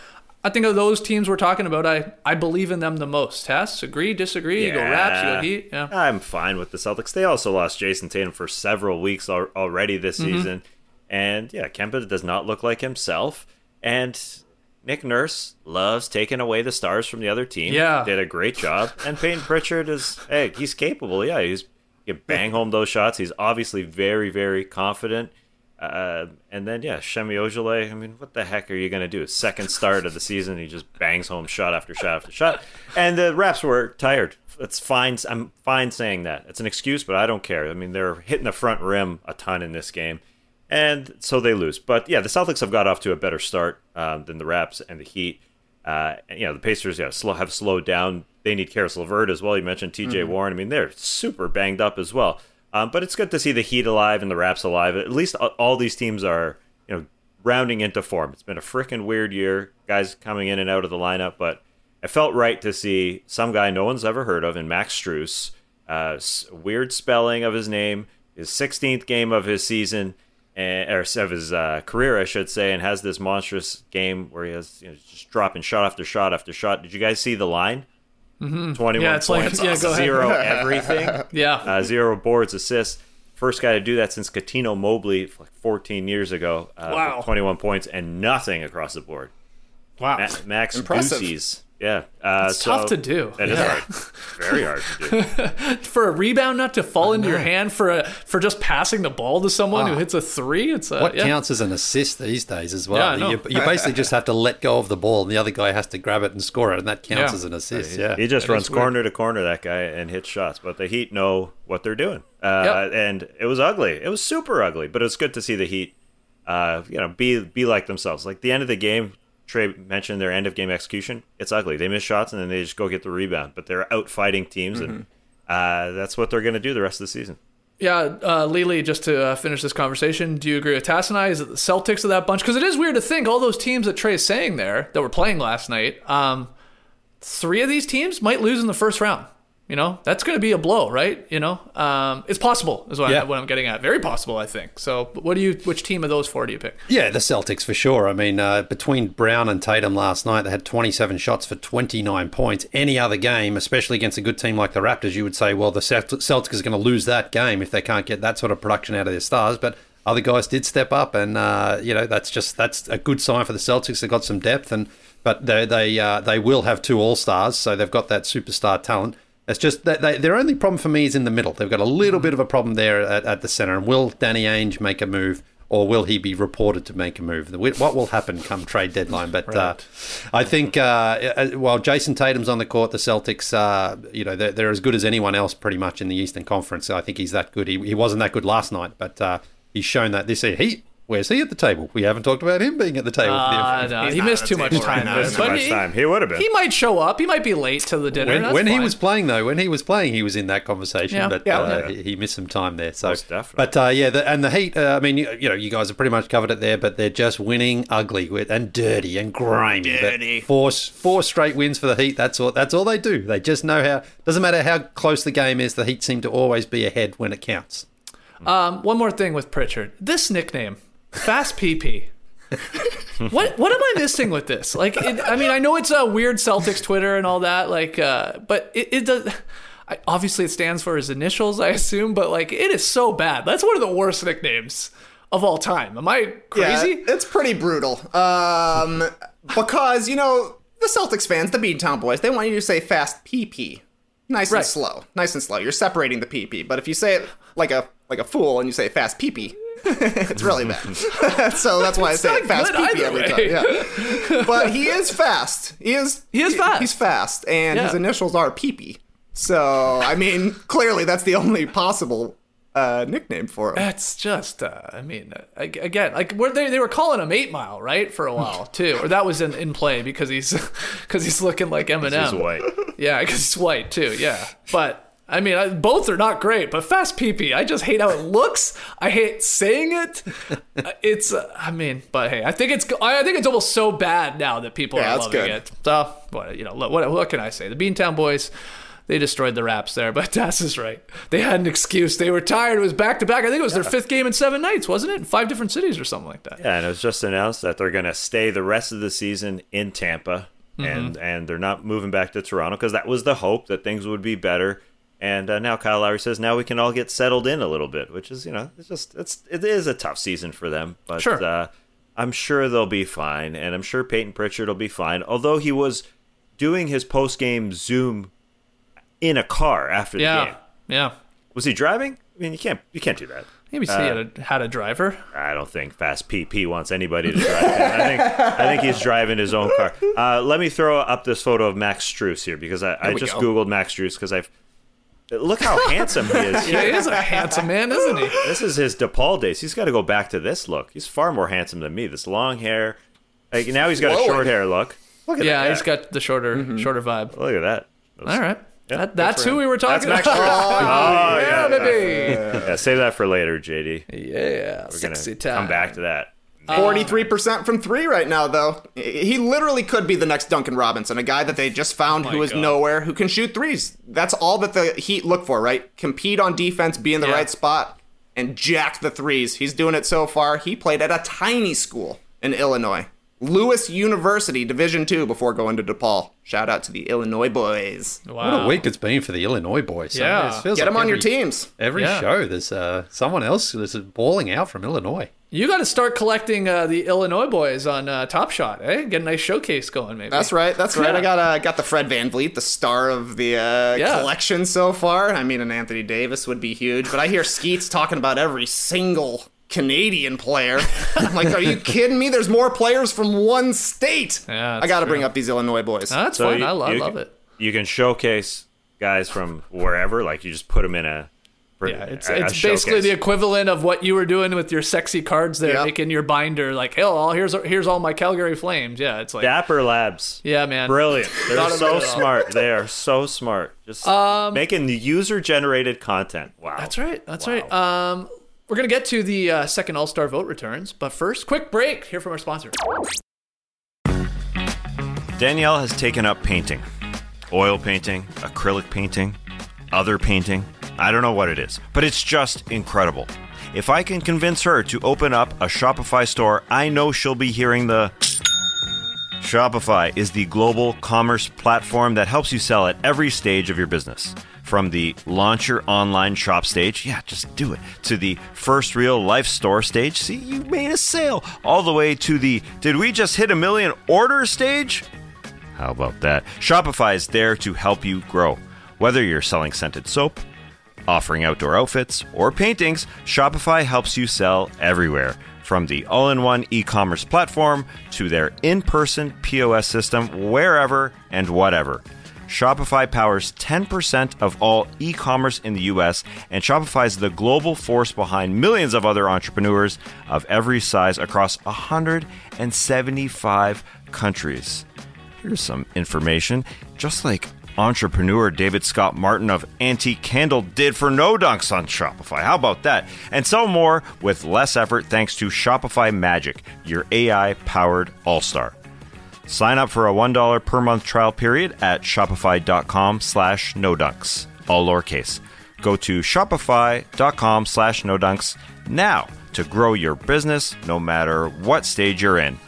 of those teams we're talking about, I believe in them the most. Tess, agree, disagree? You go Raps, you go Heat? Yeah. I'm fine with the Celtics. They also lost Jason Tatum for several weeks already this season. And yeah, Kemba does not look like himself. And Nick Nurse loves taking away the stars from the other team. Yeah. Did a great job. And Peyton Pritchard he's capable. Yeah, he can bang home those shots. He's obviously very, very confident. And then, Semi Ojeleye, I mean, what the heck are you going to do? Second start of the season, he just bangs home shot after shot after shot. And the Raps were tired. It's fine. I'm fine saying that. It's an excuse, but I don't care. I mean, they're hitting the front rim a ton in this game. and so they lose. But yeah, the Celtics have got off to a better start than the Raps and the Heat. The Pacers have slowed down. They need Karis LeVert as well. You mentioned TJ Warren. I mean, they're super banged up as well. But it's good to see the Heat alive and the Raps alive. At least all these teams are, rounding into form. It's been a freaking weird year, guys coming in and out of the lineup, but it felt right to see some guy no one's ever heard of in Max Strus. Weird spelling of his name, his 16th game of his season, or of his career, I should say, and has this monstrous game where he has just dropping shot after shot after shot. Did you guys see the line? 21 points, go ahead. 0 everything. 0 boards, assists. First guy to do that since Katino Mobley like 14 years ago. With 21 points and nothing across the board. Wow. Max Boosies. Yeah. It's tough to do. That is hard. Very hard to do. For a rebound not to fall into your hand for just passing the ball to someone who hits a three. What counts as an assist these days as well? Yeah, you basically just have to let go of the ball and the other guy has to grab it and score it, and that counts as an assist. Yeah. He just runs corner to corner, that guy, and hits shots. But the Heat know what they're doing. And it was ugly. It was super ugly. But it was good to see the Heat be like themselves. Like the end of the game, Trey mentioned their end-of-game execution. It's ugly. They miss shots, and then they just go get the rebound. But they're out-fighting teams, and that's what they're going to do the rest of the season. Yeah, Lily, just to finish this conversation, do you agree with Tass and I? Is it the Celtics of that bunch? Because it is weird to think all those teams that Trey's saying there that were playing last night, 3 of these teams might lose in the first round. That's going to be a blow, right? It's possible is what I'm getting at. Very possible, I think. So which team of those 4 do you pick? Yeah, the Celtics for sure. I mean, between Brown and Tatum last night, they had 27 shots for 29 points. Any other game, especially against a good team like the Raptors, you would say, well, the Celtics are going to lose that game if they can't get that sort of production out of their stars. But other guys did step up, and that's a good sign for the Celtics. They've got some depth, but they will have 2 All-Stars, so they've got that superstar talent. It's just that their only problem for me is in the middle. They've got a little bit of a problem there at the center. And will Danny Ainge make a move, or will he be reported to make a move? What will happen come trade deadline? But I think while Jason Tatum's on the court, the Celtics, they're as good as anyone else pretty much in the Eastern Conference. I think he's that good. He wasn't that good last night, but he's shown that this year. Where's he at the table? We haven't talked about him being at the table. No, he missed too much time. He would have been. He might show up. He might be late to the dinner. When he was playing, he was in that conversation. He missed some time there. So, most definitely. But and the Heat. You guys have pretty much covered it there. But they're just winning ugly and dirty and grimy. But four straight wins for the Heat. That's all they do. They just know how. Doesn't matter how close the game is. The Heat seem to always be ahead when it counts. One more thing with Pritchard. This nickname. Fast PP. What am I missing with this? I know it's a weird Celtics Twitter and all that, but it does. Obviously, it stands for his initials, I assume, but it is so bad. That's one of the worst nicknames of all time. Am I crazy? Yeah, it's pretty brutal. Because the Celtics fans, the Beantown boys, they want you to say fast PP, nice and slow. You're separating the PP. But if you say it like a fool and you say fast PP. It's really bad. So that's why I say fast PP every time. Yeah. But he is fast. He is fast. He's fast, and his initials are PP. So, clearly that's the only possible nickname for him. That's just, again, they were calling him 8 Mile, right, for a while, too. Or that was in play because he's looking like Eminem. He's white. Yeah, because he's white, too, yeah. But... both are not great, but fast PP, I just hate how it looks. I hate saying it. But hey, I think it's almost so bad now that people are loving it. So, what can I say? The Beantown boys, they destroyed the Raps there, but Tass is right. They had an excuse. They were tired. It was back-to-back. I think it was their 5th game in 7 nights, wasn't it? In 5 different cities or something like that. Yeah, and it was just announced that they're going to stay the rest of the season in Tampa, and they're not moving back to Toronto, because that was the hope that things would be better. And now Kyle Lowry says now we can all get settled in a little bit, which is, it is a tough season for them. But sure. I'm sure they'll be fine, and I'm sure Peyton Pritchard will be fine. Although he was doing his post-game Zoom in a car after the game. Yeah. Was he driving? You can't do that. Maybe he had a driver. I don't think Fast PP wants anybody to drive him. I think he's driving his own car. Let me throw up this photo of Max Strus here, because I just Googled Max Strus because Look how handsome he is. He is a handsome man, isn't he? This is his DePaul days. He's got to go back to this look. He's far more handsome than me. This long hair. Like, now he's got a short hair look. Look at that. Yeah, he's got the shorter vibe. Look at that. All right. Yeah, that's who we were talking about. yeah, baby. Yeah, save that for later, JD. Yeah, We're sexy gonna time. come back to that. 43% from 3 right now, though. He literally could be the next Duncan Robinson, a guy that they just found who is nowhere, who can shoot threes. That's all that the Heat look for, right? Compete on defense, be in the right spot, and jack the threes. He's doing it so far. He played at a tiny school in Illinois. Lewis University, Division II, before going to DePaul. Shout out to the Illinois boys. Wow. What a week it's been for the Illinois boys. Yeah. Get them on your teams. Every show, there's someone else that's balling out from Illinois. You got to start collecting the Illinois boys on Top Shot, eh? Get a nice showcase going, maybe. That's right. I got the Fred VanVleet, the star of the collection so far. I mean, an Anthony Davis would be huge, but I hear Skeets talking about every single Canadian player. I'm like, are you kidding me? There's more players from one state. Yeah, I got to bring up these Illinois boys. That's fun. I love it. You can showcase guys from wherever. Like, you just put them in it's basically the equivalent of what you were doing with your sexy cards there, making your binder like, oh, here's all my Calgary Flames. Yeah, it's like Dapper Labs. Yeah, man, brilliant. They're so smart. They are so smart. Just making the user-generated content. Wow, that's right. We're going to get to the second All-Star vote returns, but first, quick break. Hear from our sponsor. Danielle has taken up painting. Oil painting, acrylic painting, other painting. I don't know what it is, but it's just incredible. If I can convince her to open up a Shopify store, I know she'll be hearing the... Shopify is the global commerce platform that helps you sell at every stage of your business. From the launch your online shop stage, just do it, to the first real life store stage, see, you made a sale, all the way to the did we just hit 1 million orders stage? How about that? Shopify is there to help you grow. Whether you're selling scented soap, offering outdoor outfits, or paintings, Shopify helps you sell everywhere. From the all-in-one e-commerce platform to their in-person POS system, wherever and whatever. Shopify powers 10% of all e-commerce in the US, and Shopify is the global force behind millions of other entrepreneurs of every size across 175 countries. Here's some information. Just like entrepreneur David Scott Martin of Antique Candle did for No Dunks on Shopify. How about that? And so more with less effort thanks to Shopify Magic, your AI-powered all-star. Sign up for a $1 per month trial period at shopify.com/nodunks. All lowercase. Go to shopify.com/nodunks now to grow your business no matter what stage you're in.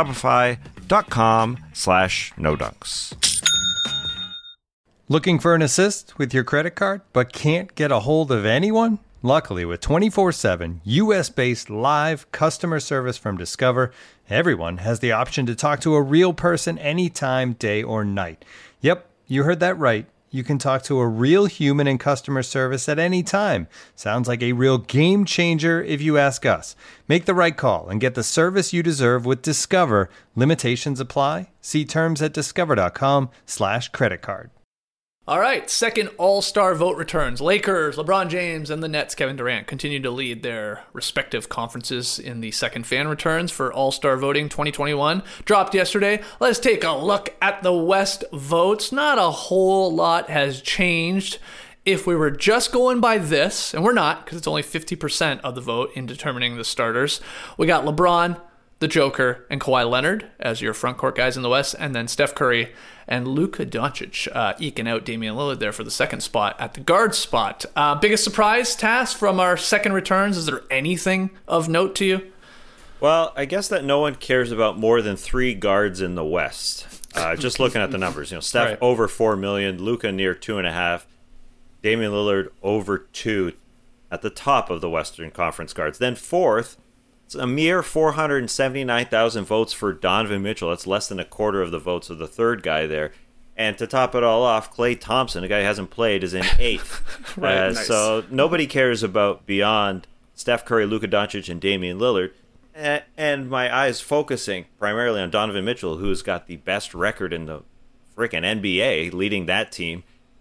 Shopify.com/nodunks. Looking for an assist with your credit card but can't get a hold of anyone? Luckily, with 24/7 US-based live customer service from Discover, everyone has the option to talk to a real person anytime, day or night. Yep, you heard that right. You can talk to a real human in customer service at any time. Sounds like a real game changer if you ask us. Make the right call and get the service you deserve with Discover. Limitations apply. See terms at discover.com/creditcard. All right, second All-Star vote returns. Lakers, LeBron James, and the Nets, Kevin Durant, continue to lead their respective conferences in the second fan returns for All-Star voting 2021. Dropped yesterday. Let's take a look at the West votes. Not a whole lot has changed. If we were just going by this, and we're not, because it's only 50% of the vote in determining the starters, we got LeBron, the Joker, and Kawhi Leonard as your front court guys in the West, and then Steph Curry and Luka Doncic eking out Damian Lillard there for the second spot at the guard spot. Biggest surprise, Tass, from our second returns? Is there anything of note to you? Well, I guess that no one cares about more than 3 guards in the West. Just looking at the numbers, Steph over 4 million, Luka near 2.5, Damian Lillard over 2 at the top of the Western Conference guards. Then fourth, it's a mere 479,000 votes for Donovan Mitchell. That's less than a quarter of the votes of the third guy there. And to top it all off, Klay Thompson, a guy who hasn't played, is in 8th. Nice. So nobody cares about beyond Steph Curry, Luka Doncic, and Damian Lillard. And my eyes focusing primarily on Donovan Mitchell, who's got the best record in the freaking NBA, leading that team.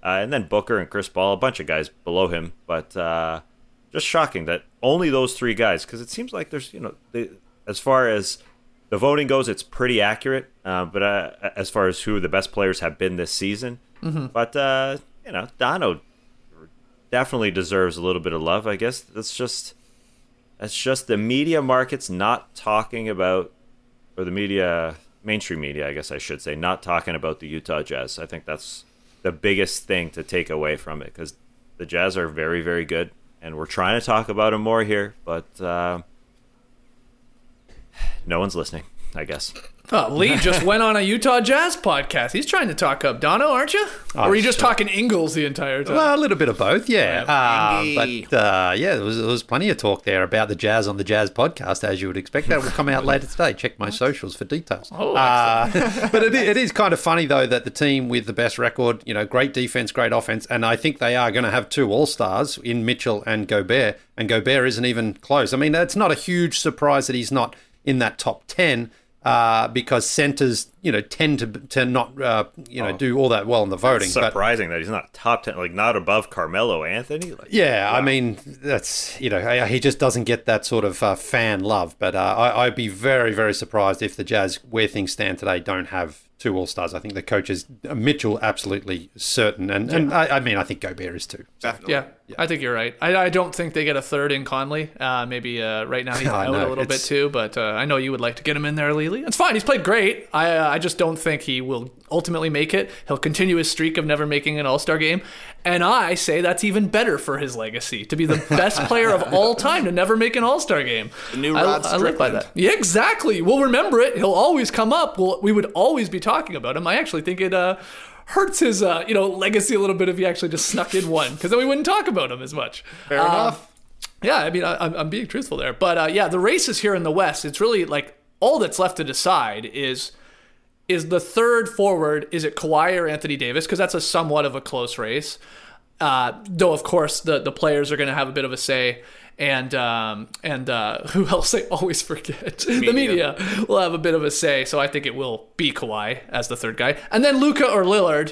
And then Booker and Chris Paul, a bunch of guys below him. But just shocking that only those 3 guys, because it seems like there's, as far as the voting goes, it's pretty accurate. But as far as who the best players have been this season. Mm-hmm. But, Dono definitely deserves a little bit of love, I guess. That's just the media markets not talking about, or the mainstream media, I guess I should say, not talking about the Utah Jazz. I think that's the biggest thing to take away from it, because the Jazz are very, very good, and we're trying to talk about them more here, but no one's listening, I guess. Oh, Lee just went on a Utah Jazz podcast. He's trying to talk up Dono, aren't you? Or are you just talking Ingles the entire time? Well, a little bit of both, yeah. There was plenty of talk there about the Jazz on the Jazz podcast, as you would expect. That will come out later today. Check my socials for details. But it is kind of funny, though, that the team with the best record, great defense, great offense, and I think they are going to have 2 All-Stars in Mitchell and Gobert, and Gobert isn't even close. I mean, it's not a huge surprise that he's not in that top 10, because centers, tend to not, do all that well in the voting. It's surprising that he's not top 10, like not above Carmelo Anthony. Wow. I mean, that's, he just doesn't get that sort of fan love. But I'd be very, very surprised if the Jazz, where things stand today, don't have 2 All-Stars. I think the coach is Mitchell, absolutely certain. And I think Gobert is too. Definitely. Yeah, I think you're right. I don't think they get a third in Conley. Maybe right now he's out a little bit too, but I know you would like to get him in there, Lily. It's fine. He's played great. I just don't think he will ultimately make it. He'll continue his streak of never making an All-Star game. And I say that's even better for his legacy, to be the best player of all time to never make an All-Star game. The new Rod Strickland. I live by that. Yeah, exactly. We'll remember it. He'll always come up. We would always be talking about him. I actually think it hurts his legacy a little bit if he actually just snuck in one, because then we wouldn't talk about him as much. Fair enough. Yeah, I mean, I'm being truthful there. But the races here in the West, it's really like all that's left to decide is the third forward, is it Kawhi or Anthony Davis? Because that's a somewhat of a close race. Though, of course, the players are going to have a bit of a say. And who else I always forget? The media will have a bit of a say. So I think it will be Kawhi as the third guy. And then Luka or Lillard.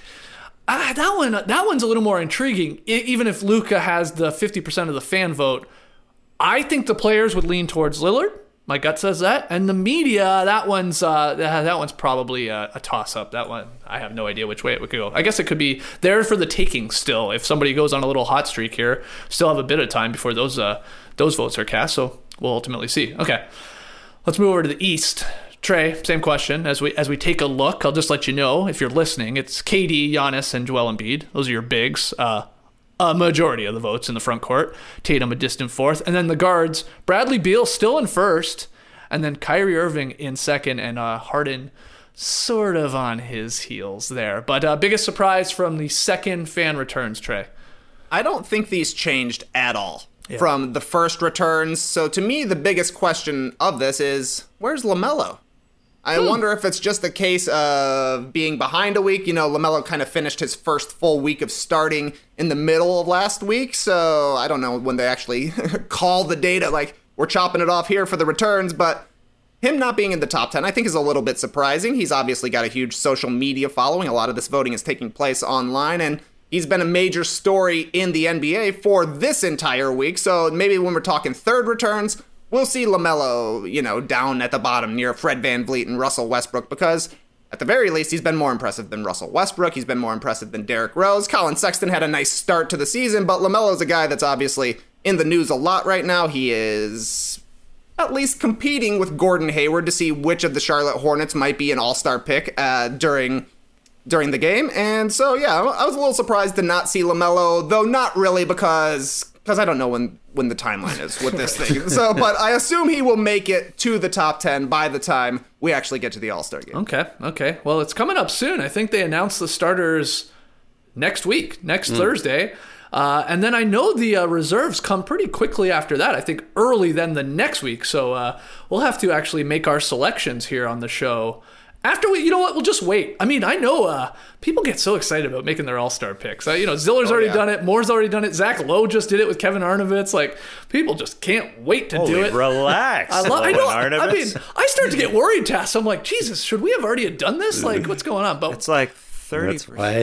That one's a little more intriguing. Even if Luka has the 50% of the fan vote, I think the players would lean towards Lillard. My gut says that. And the media, that one's probably a toss-up. That one, I have no idea which way it would go. I guess it could be there for the taking still. If somebody goes on a little hot streak here, still have a bit of time before those votes are cast. So we'll ultimately see. Okay, let's move over to the East. Trey, same question. As we take a look, I'll just let you know, if you're listening, it's KD, Giannis, and Joel Embiid. Those are your bigs. A majority of the votes in the front court. Tatum a distant fourth. And then the guards, Bradley Beal still in first. And then Kyrie Irving in second. And Harden sort of on his heels there. But biggest surprise from the second fan returns, Trey? I don't think these changed at all from the first returns. So to me, the biggest question of this is, where's LaMelo? I wonder if it's just a case of being behind a week. LaMelo kind of finished his first full week of starting in the middle of last week. So I don't know when they actually call the data, like, we're chopping it off here for the returns. But him not being in the top 10, I think, is a little bit surprising. He's obviously got a huge social media following. A lot of this voting is taking place online. And he's been a major story in the NBA for this entire week. So maybe when we're talking third returns, we'll see LaMelo, down at the bottom near Fred VanVleet and Russell Westbrook, because at the very least, he's been more impressive than Russell Westbrook. He's been more impressive than Derrick Rose. Colin Sexton had a nice start to the season, but LaMelo's a guy that's obviously in the news a lot right now. He is at least competing with Gordon Hayward to see which of the Charlotte Hornets might be an all-star pick during the game. And so, I was a little surprised to not see LaMelo, though not really because I don't know when the timeline is with this thing. So, but I assume he will make it to the top 10 by the time we actually get to the All-Star game. Okay. Well, it's coming up soon. I think they announced the starters next week, next Thursday. And then I know the reserves come pretty quickly after that. I think early then the next week. So we'll have to actually make our selections here on the show. After you know what? We'll just wait. I mean, I know people get so excited about making their all-star picks. Ziller's already done it. Moore's already done it. Zach Lowe just did it with Kevin Arnovitz. Like, people just can't wait to do it. Relax. I know. I mean, I start to get worried, Tass. I'm like, Jesus, should we have already done this? Like, what's going on? But it's like 30%. Let's wait.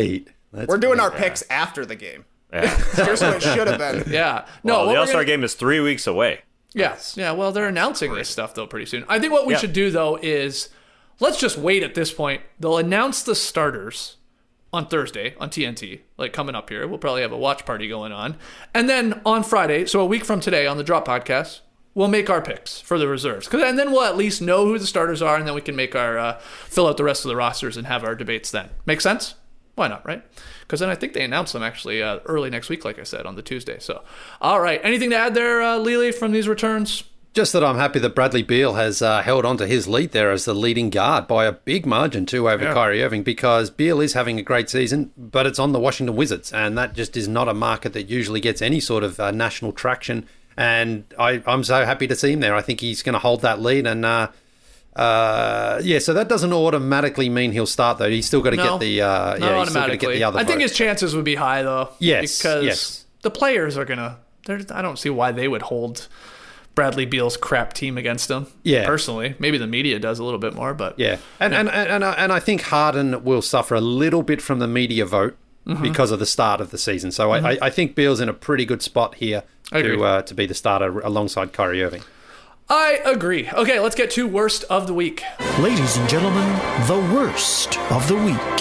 We're doing our picks after the game. Yeah. Here's what it should have been. Yeah. No, the All-Star game is 3 weeks away. Yes. Yeah, well, they're announcing this stuff, though, pretty soon. I think what we should do, though, is let's just wait at this point. They'll announce the starters on Thursday on TNT, like coming up here. We'll probably have a watch party going on. And then on Friday, so a week from today on the Drop Podcast, we'll make our picks for the reserves. And then we'll at least know who the starters are, and then we can make our fill out the rest of the rosters and have our debates then. Make sense? Why not, right? Because then I think they announce them actually early next week, like I said, on the Tuesday. So, all right. Anything to add there, Lely, from these returns? Just that I'm happy that Bradley Beal has held on to his lead there as the leading guard by a big margin too over Kyrie Irving, because Beal is having a great season, but it's on the Washington Wizards, and that just is not a market that usually gets any sort of national traction. And I'm so happy to see him there. I think he's going to hold that lead, and so that doesn't automatically mean he'll start though. He's still got to get the he's still got to get the other. I think vote. His chances would be high though. Yes, because the players are gonna. I don't see why they would hold Bradley Beal's crap team against him. Yeah, personally, maybe the media does a little bit more, but and I think Harden will suffer a little bit from the media vote because of the start of the season. So I think Beal's in a pretty good spot here to be the starter alongside Kyrie Irving. I agree. Okay, let's get to worst of the week. Ladies and gentlemen, the worst of the week.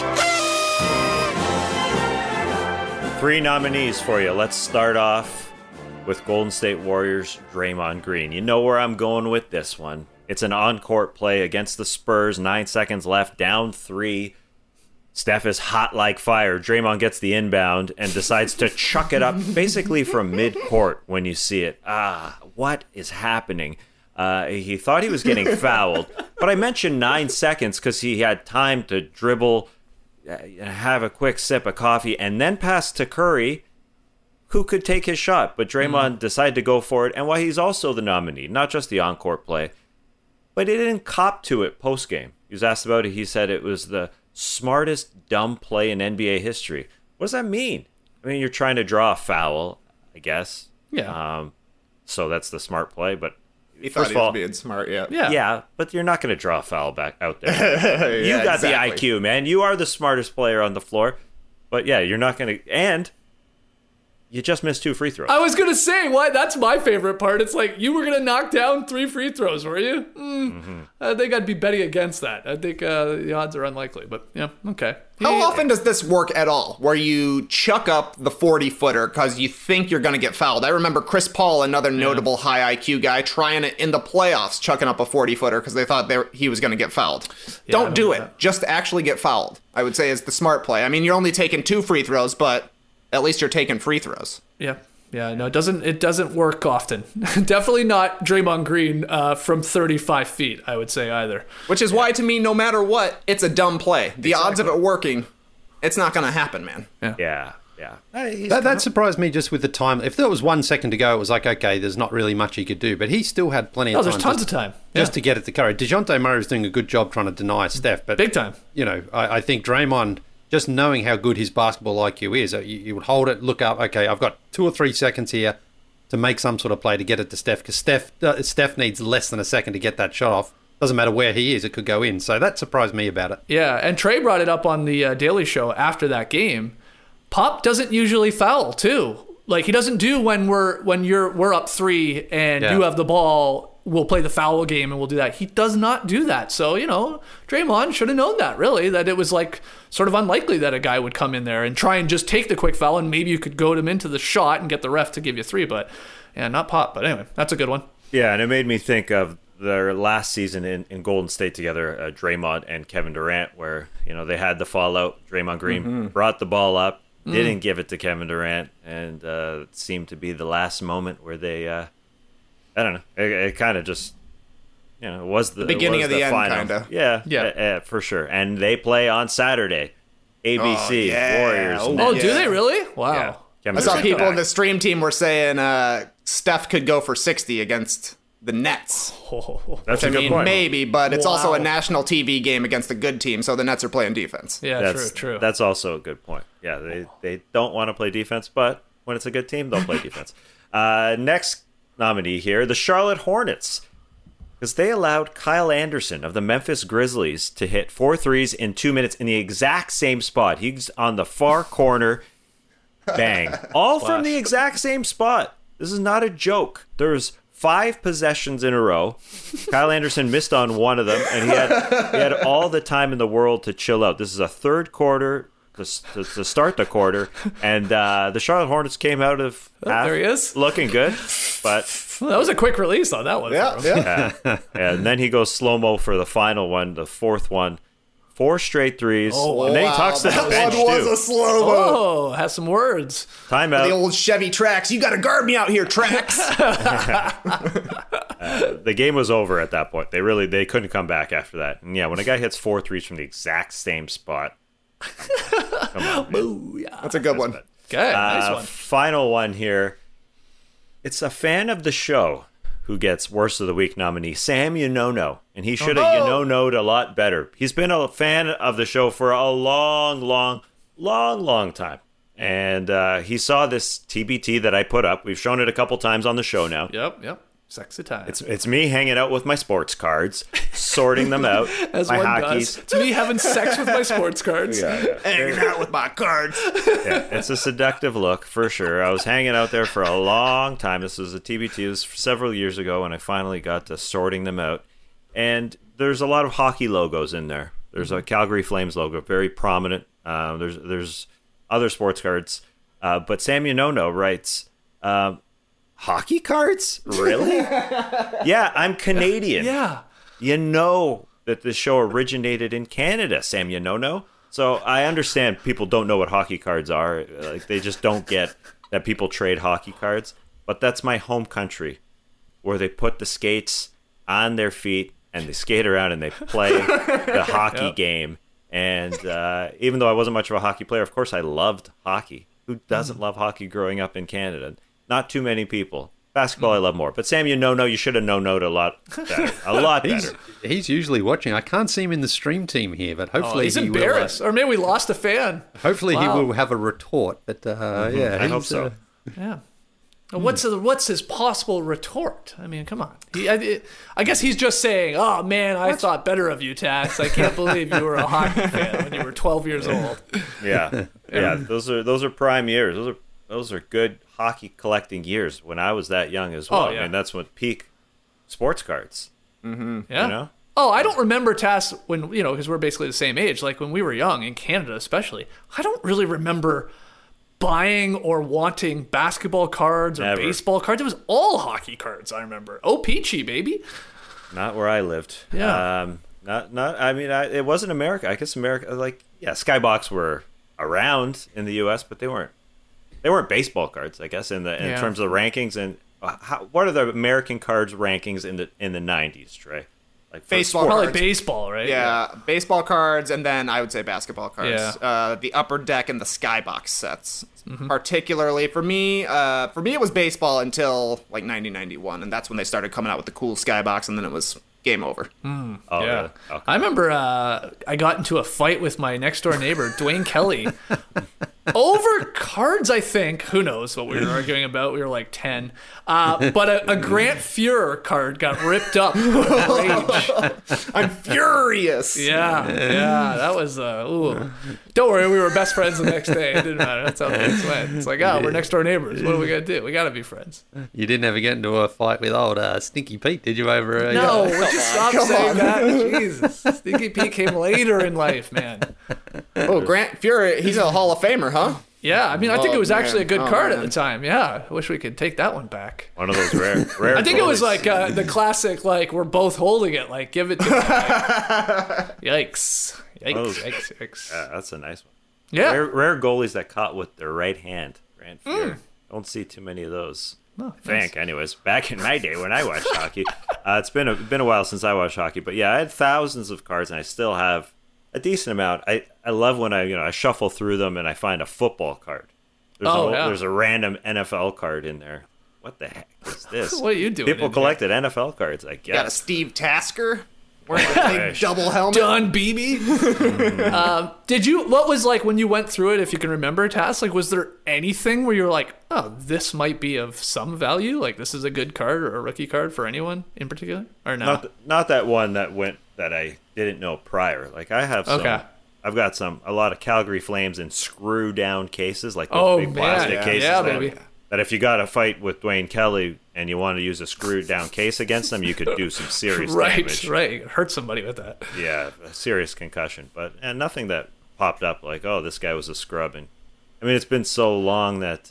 3 nominees for you. Let's start off with Golden State Warriors' Draymond Green. You know where I'm going with this one. It's an on-court play against the Spurs. 9 seconds left, down 3. Steph is hot like fire. Draymond gets the inbound and decides to chuck it up basically from mid-court when you see it. What is happening? He thought he was getting fouled, but I mentioned 9 seconds because he had time to dribble, have a quick sip of coffee, and then pass to Curry, who could take his shot. But Draymond decided to go for it, and while he's also the nominee, not just the on-court play, but he didn't cop to it post-game. He was asked about it. He said it was the smartest dumb play in NBA history. What does that mean? I mean, you're trying to draw a foul, I guess. Yeah. So that's the smart play, but he thought he was being smart, Yeah, but you're not going to draw a foul back out there. You got the IQ, man. You are the smartest player on the floor. But yeah, you're not going to... And you just missed 2 free throws. I was going to say, why? That's my favorite part. It's like, you were going to knock down 3 free throws, were you? I think I'd be betting against that. I think the odds are unlikely, but yeah, okay. How often does this work at all, where you chuck up the 40-footer because you think you're going to get fouled? I remember Chris Paul, another notable high IQ guy, trying it in the playoffs, chucking up a 40-footer because they thought he was going to get fouled. Don't do it. Just actually get fouled, I would say, is the smart play. I mean, you're only taking 2 free throws, but at least you're taking free throws. Yeah, no, it doesn't work often. Definitely not Draymond Green from 35 feet, I would say, either. Which is why, to me, no matter what, it's a dumb play. The odds of it working, it's not going to happen, man. Yeah. That surprised me just with the time. If there was 1 second to go, it was like, okay, there's not really much he could do. But he still had plenty of time. There's tons of time. Just to get it to Curry. DeJounte Murray was doing a good job trying to deny Steph. But big time. You know, I think Draymond... Just knowing how good his basketball IQ is, you would hold it, look up, okay, I've got 2 or 3 seconds here to make some sort of play to get it to Steph, because Steph needs less than a second to get that shot off. Doesn't matter where he is, it could go in. So that surprised me about it. Yeah, and Trey brought it up on the Daily Show after that game. Pop doesn't usually foul, too. Like, he doesn't do when we're up 3 and you have the ball, we'll play the foul game and we'll do that. He does not do that. So, Draymond should have known that, really, that it was like sort of unlikely that a guy would come in there and try and just take the quick foul, and maybe you could goad him into the shot and get the ref to give you 3. But yeah, not Pop. But anyway, that's a good one. Yeah, and it made me think of their last season in Golden State together, Draymond and Kevin Durant, where they had the fallout. Draymond Green brought the ball up, didn't give it to Kevin Durant, and it seemed to be the last moment where they I don't know, it kind of just was the beginning of the end, kind of. Yeah, for sure. And they play on Saturday, ABC, Warriors. Do they really? Wow. Yeah. I saw people in the stream team were saying Steph could go for 60 against the Nets. That's a good point. Maybe, but it's also a national TV game against a good team, so the Nets are playing defense. Yeah, true. That's also a good point. Yeah, they don't want to play defense, but when it's a good team, they'll play defense. Next nominee here, the Charlotte Hornets. because they allowed Kyle Anderson of the Memphis Grizzlies to hit 4 threes in 2 minutes in the exact same spot. He's on the far corner. Bang. All from the exact same spot. This is not a joke. There's 5 possessions in a row. Kyle Anderson missed on one of them, and he had all the time in the world to chill out. This is a third quarter to start the quarter, and the Charlotte Hornets came out of half there he is. Looking good, but Well, that was a quick release on that one. Yeah. And then he goes slow-mo for the final one, the fourth one. 4 straight threes. Oh, and then he talks to the that bench, one was too. a slow-mo. Oh, has some words. Timeout. The old Chevy Trax. You got to guard me out here, Trax. The game was over at that point. They couldn't come back after that. And yeah, when a guy hits 4 threes from the exact same spot, come on, man. That's a good one. Okay, nice one. Final one here. It's a fan of the show who gets Worst of the Week nominee, Sam Yonono. And he should have Yonono'd a lot better. He's been a fan of the show for a long time. And he saw this TBT that I put up. We've shown it a couple times on the show now. Yep. Sexy time. It's me hanging out with my sports cards, sorting them out. As my one hockeys. does. It's me having sex with my sports cards. Hanging out with my cards. Yeah, it's a seductive look for sure. I was hanging out there for a long time. This was a TBT. It was several years ago, and I finally got to sorting them out. And there's a lot of hockey logos in there. There's a Calgary Flames logo, very prominent. There's other sports cards, but Sam Yonono writes, hockey cards? Really? Yeah, I'm Canadian. Yeah. You know that the show originated in Canada, Sam Yonono. So I understand people don't know what hockey cards are. Like, they just don't get that people trade hockey cards. But that's my home country, where they put the skates on their feet and they skate around and they play the hockey game. And even though I wasn't much of a hockey player, of course I loved hockey. Who doesn't love hockey growing up in Canada? Not too many people. Basketball I love more. But Sam, you should have no-no'd a lot better. A lot better. He's usually watching. I can't see him in the stream team here, but hopefully he's embarrassed. Or maybe we lost a fan. Hopefully he will have a retort. But yeah, I hope so. Yeah. What's his possible retort? I mean, come on. I guess he's just saying, "Oh man, I thought better of you, Tax. I can't believe you were a hockey fan when you were 12 years old." Yeah. Those are prime years. Those are good hockey collecting years when I was that young as well. Oh, yeah. I mean, that's when peak sports cards. Mm-hmm. Yeah. You know? Oh, I don't remember Tass when, because we're basically the same age. Like when we were young in Canada, especially. I don't really remember buying or wanting basketball cards or Never. baseball cards. It was all hockey cards. I remember. Oh, peachy baby. Not where I lived. Yeah. I mean, it wasn't America. I guess America, Skybox were around in the U.S., but they weren't baseball cards, I guess, in terms of the rankings. And what are the American cards rankings in the 90s, Trey? Like baseball Probably cards. baseball, right? Yeah, baseball cards, and then I would say basketball cards. Yeah. The Upper Deck and the Skybox sets. Particularly for me, it was baseball until like 1991, and that's when they started coming out with the cool Skybox, and then it was game over. Oh, Yeah. really? Okay. I remember I got into a fight with my next door neighbor, Dwayne Kelly, over cards, I think. Who knows what we were arguing about? We were like 10. But a Grant Fuhrer card got ripped up. Rage. I'm furious. Yeah, that was, ooh. Don't worry, we were best friends the next day. It didn't matter. That's how things went. It's like, we're next door neighbors. What are we going to do? We got to be friends. You didn't ever get into a fight with old Stinky Pete, did you? Over No, would you stop saying that? Jesus. Stinky Pete came later in life, man. Oh, Grant Fuhrer, he's a Hall of Famer, huh? Yeah, I mean, I think it was actually a good card at man. the time. Yeah, I wish we could take that one back. One of those rare I think it was goalies. like the classic, like, we're both holding it, like, give it to me. Yikes. Yikes. Yeah, that's a nice one. Yeah. Rare goalies that caught with their right hand. Grant Fuhrer. Don't see too many of those. Oh, I think, anyways. Back in my day when I watched hockey, it's been a while since I watched hockey, but yeah, I had thousands of cards, and I still have a decent amount. I love when I shuffle through them and I find a football card. There's a random NFL card in there. What the heck is this? What are you doing? People in collected NFL cards, I guess. Got a Steve Tasker. Wearing a big double helmet. Don Beebe. What was like when you went through it, if you can remember, Tass, like was there anything where you're like, oh, this might be of some value? Like this is a good card or a rookie card for anyone in particular? Or no? Not that one that I didn't know prior. Like I have some. Okay. I've got a lot of Calgary Flames in screw down cases, like those big plastic cases. That if you got a fight with Dwayne Kelly and you want to use a screwed down case against them, you could do some serious damage. Right, hurt somebody with that. Yeah, a serious concussion. And nothing that popped up like, oh, this guy was a scrub. And I mean, it's been so long that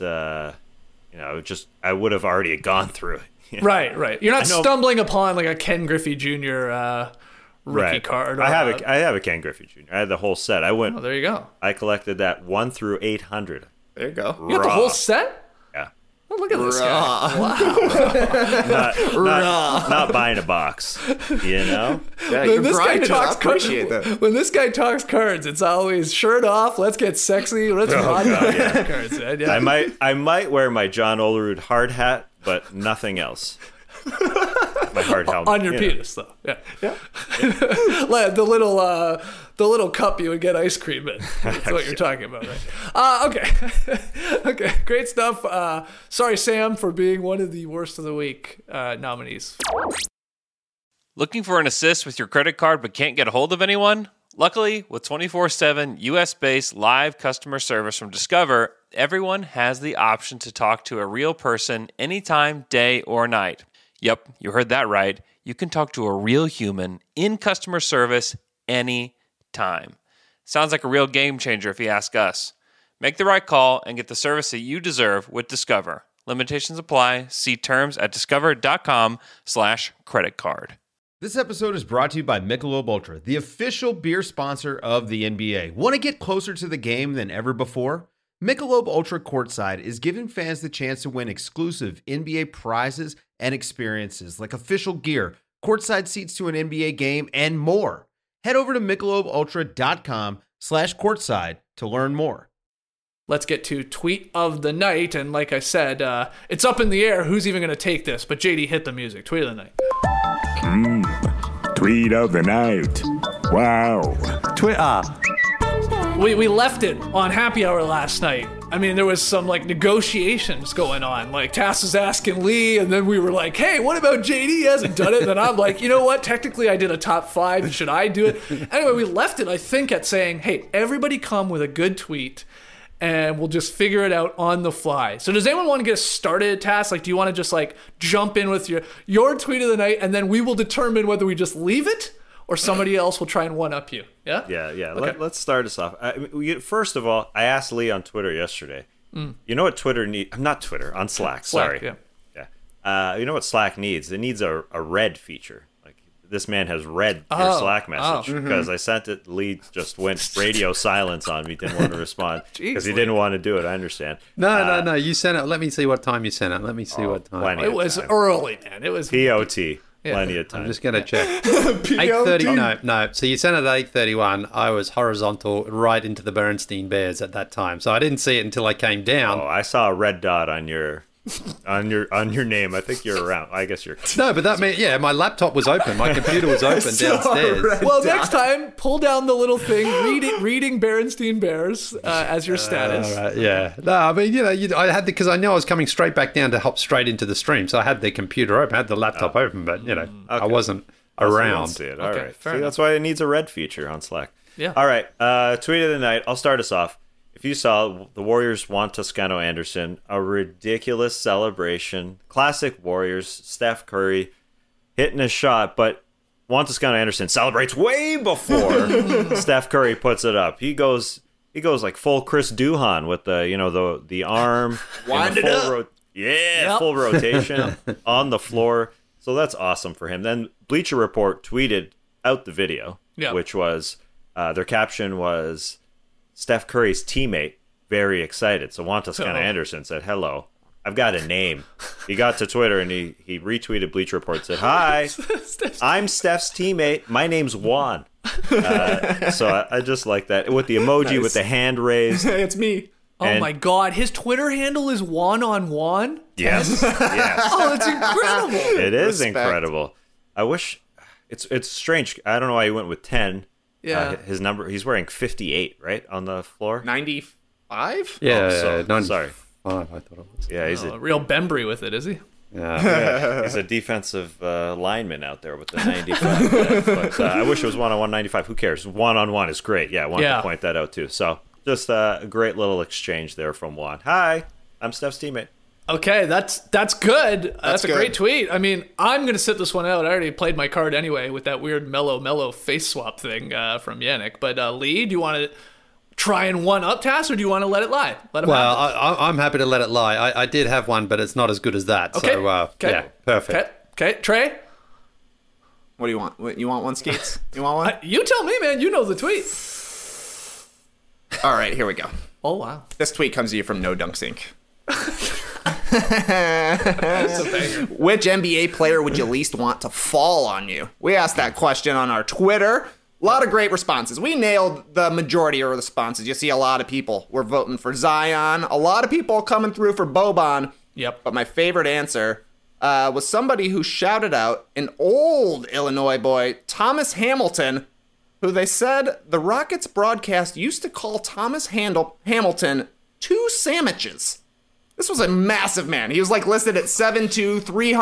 I would have already gone through it. Right. You're not stumbling upon like a Ken Griffey Jr. Rookie card. I have a Ken Griffey Jr. I had the whole set. Oh, there you go. I collected that 1 through 800. There you go. You got the whole set? Yeah. Oh, look at this guy. Wow. Not buying a box. You know? Yeah, you're grinding. I appreciate that. When this guy talks cards, it's always shirt off, let's get sexy, let's run cards. Yeah. I might wear my John Olerud hard hat, but nothing else. My hard helmet on your penis, though. Yeah. The little cup you would get ice cream in. That's what you're talking about, right? Okay, great stuff. Sorry, Sam, for being one of the worst of the week nominees. Looking for an assist with your credit card but can't get a hold of anyone? Luckily, with 24/7 US-based live customer service from Discover, everyone has the option to talk to a real person anytime, day or night. Yep, you heard that right. You can talk to a real human in customer service anytime. Sounds like a real game changer if you ask us. Make the right call and get the service that you deserve with Discover. Limitations apply. See terms at discover.com/creditcard. This episode is brought to you by Michelob Ultra, the official beer sponsor of the NBA. Want to get closer to the game than ever before? Michelob Ultra Courtside is giving fans the chance to win exclusive NBA prizes and experiences like official gear, courtside seats to an NBA game, and more. Head over to MichelobUltra.com/courtside to learn more. Let's get to tweet of the night. And like I said, it's up in the air. Who's even going to take this? But JD, hit the music. Tweet of the night. Tweet of the night. Wow. Twitter. We left it on happy hour last night. I mean, there was some like negotiations going on. Like Tass was asking Lee, and then we were like, "Hey, what about JD? He hasn't done it." And then I'm like, "You know what? Technically, I did a top 5. Should I do it?" Anyway, we left it, I think, at saying, "Hey, everybody, come with a good tweet, and we'll just figure it out on the fly." So, does anyone want to get us started, Tass? Like, do you want to just like jump in with your tweet of the night, and then we will determine whether we just leave it or somebody else will try and one-up you? Yeah? Yeah. Okay. Let's start us off. First of all, I asked Lee on Twitter yesterday, you know what Twitter needs? Not Twitter, on Slack, sorry. Yeah. You know what Slack needs? It needs a red feature. Like, this man has read your Slack message because I sent it. Lee just went radio silence on me, didn't want to respond because he didn't want to do it. I understand. No. You sent it. Let me see what time you sent it. Let me see what time. It was early, man. It was POT. Plenty of time. I'm just going to check. 8:30. No. So you sent it at 8:31. I was horizontal right into the Bernstein Bears at that time, so I didn't see it until I came down. Oh, I saw a red dot on your name. I think you're around. I guess you're. No, but that meant my laptop was open. My computer was open downstairs. Well, next time, pull down the little thing. Reading Berenstain Bears as your status. Right, yeah. No, I mean, I had because I knew I was coming straight back down to hop straight into the stream, so I had the computer open, I had the laptop open, but I wasn't around. See it. All right. See, that's why it needs a red feature on Slack. Yeah. All right. Tweet of the night. I'll start us off. If you saw, the Warriors want Toscano Anderson, a ridiculous celebration. Classic Warriors. Steph Curry hitting a shot, but Juan Toscano Anderson celebrates way before Steph Curry puts it up. He goes like full Chris Duhon with the arm, wind it up. Full rotation on the floor. So that's awesome for him. Then Bleacher Report tweeted out the video, which was their caption was, Steph Curry's teammate, very excited. So Juan Toscano Anderson said, "Hello, I've got a name." He got to Twitter and he retweeted Bleacher Report, said, "Hi, I'm Steph's teammate. My name's Juan." So I just like that. With the emoji, with the hand raised. It's me. Oh my God, his Twitter handle is Juan on Juan? Yes. Oh, that's incredible. It is incredible. I wish It's strange. I don't know why he went with 10. Yeah. His number, he's wearing 58, right, on the floor? 95? Yeah, 95. Sorry. I thought it was. Yeah, he's a real Bembry with it, is he? Yeah, he's a defensive lineman out there with the 95. But I wish it was one-on-one 95. Who cares? One-on-one is great. Yeah, I wanted to point that out too. So just a great little exchange there from Juan. Hi, I'm Steph's teammate. Okay, that's good. That's a great tweet. I mean, I'm going to sit this one out. I already played my card anyway with that weird mellow face swap thing from Yannick. But Lee, do you want to try and one-up Tass, or do you want to let it lie? I'm happy to let it lie. I did have one, but it's not as good as that. Okay. So, yeah, perfect. Okay, Trey? What do you want? You want one, Skeets? You want one? You tell me, man. You know the tweet. All right, here we go. Oh, wow. This tweet comes to you from No Dunks Inc. Which NBA player would you least want to fall on you? We asked that question on our Twitter. A lot of great responses. We nailed the majority of the responses. You see a lot of people were voting for Zion. A lot of people coming through for Boban. Yep. But my favorite answer was somebody who shouted out an old Illinois boy, Thomas Hamilton, who they said the Rockets broadcast used to call Thomas Hamilton two sandwiches. This was a massive man. He was like listed at 6'2",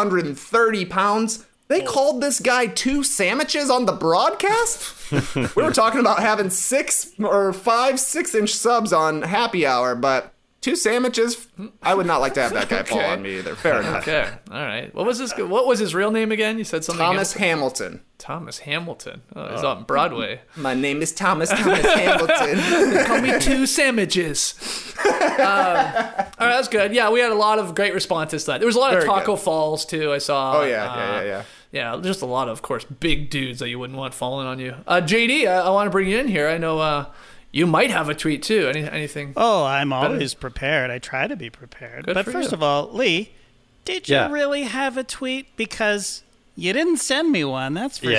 330 pounds. They called this guy two sandwiches on the broadcast? We were talking about having 6 or 5 6-inch subs on Happy Hour, but two sandwiches? I would not like to have that guy fall on me either. Fair enough. Okay, all right. What was his real name again? You said something. Thomas Hamilton. Thomas Hamilton. Oh, he's on Broadway. My name is Thomas Hamilton. Call me two sandwiches. All right, that's good. Yeah, we had a lot of great responses to that. There was a lot of Taco Falls, too, I saw. Oh, yeah. Yeah, just a lot of course, big dudes that you wouldn't want falling on you. JD, I want to bring you in here. I know you might have a tweet, too. Anything? Oh, I'm always prepared. I try to be prepared. But first of all, Lee, did you really have a tweet? Because you didn't send me one. That's for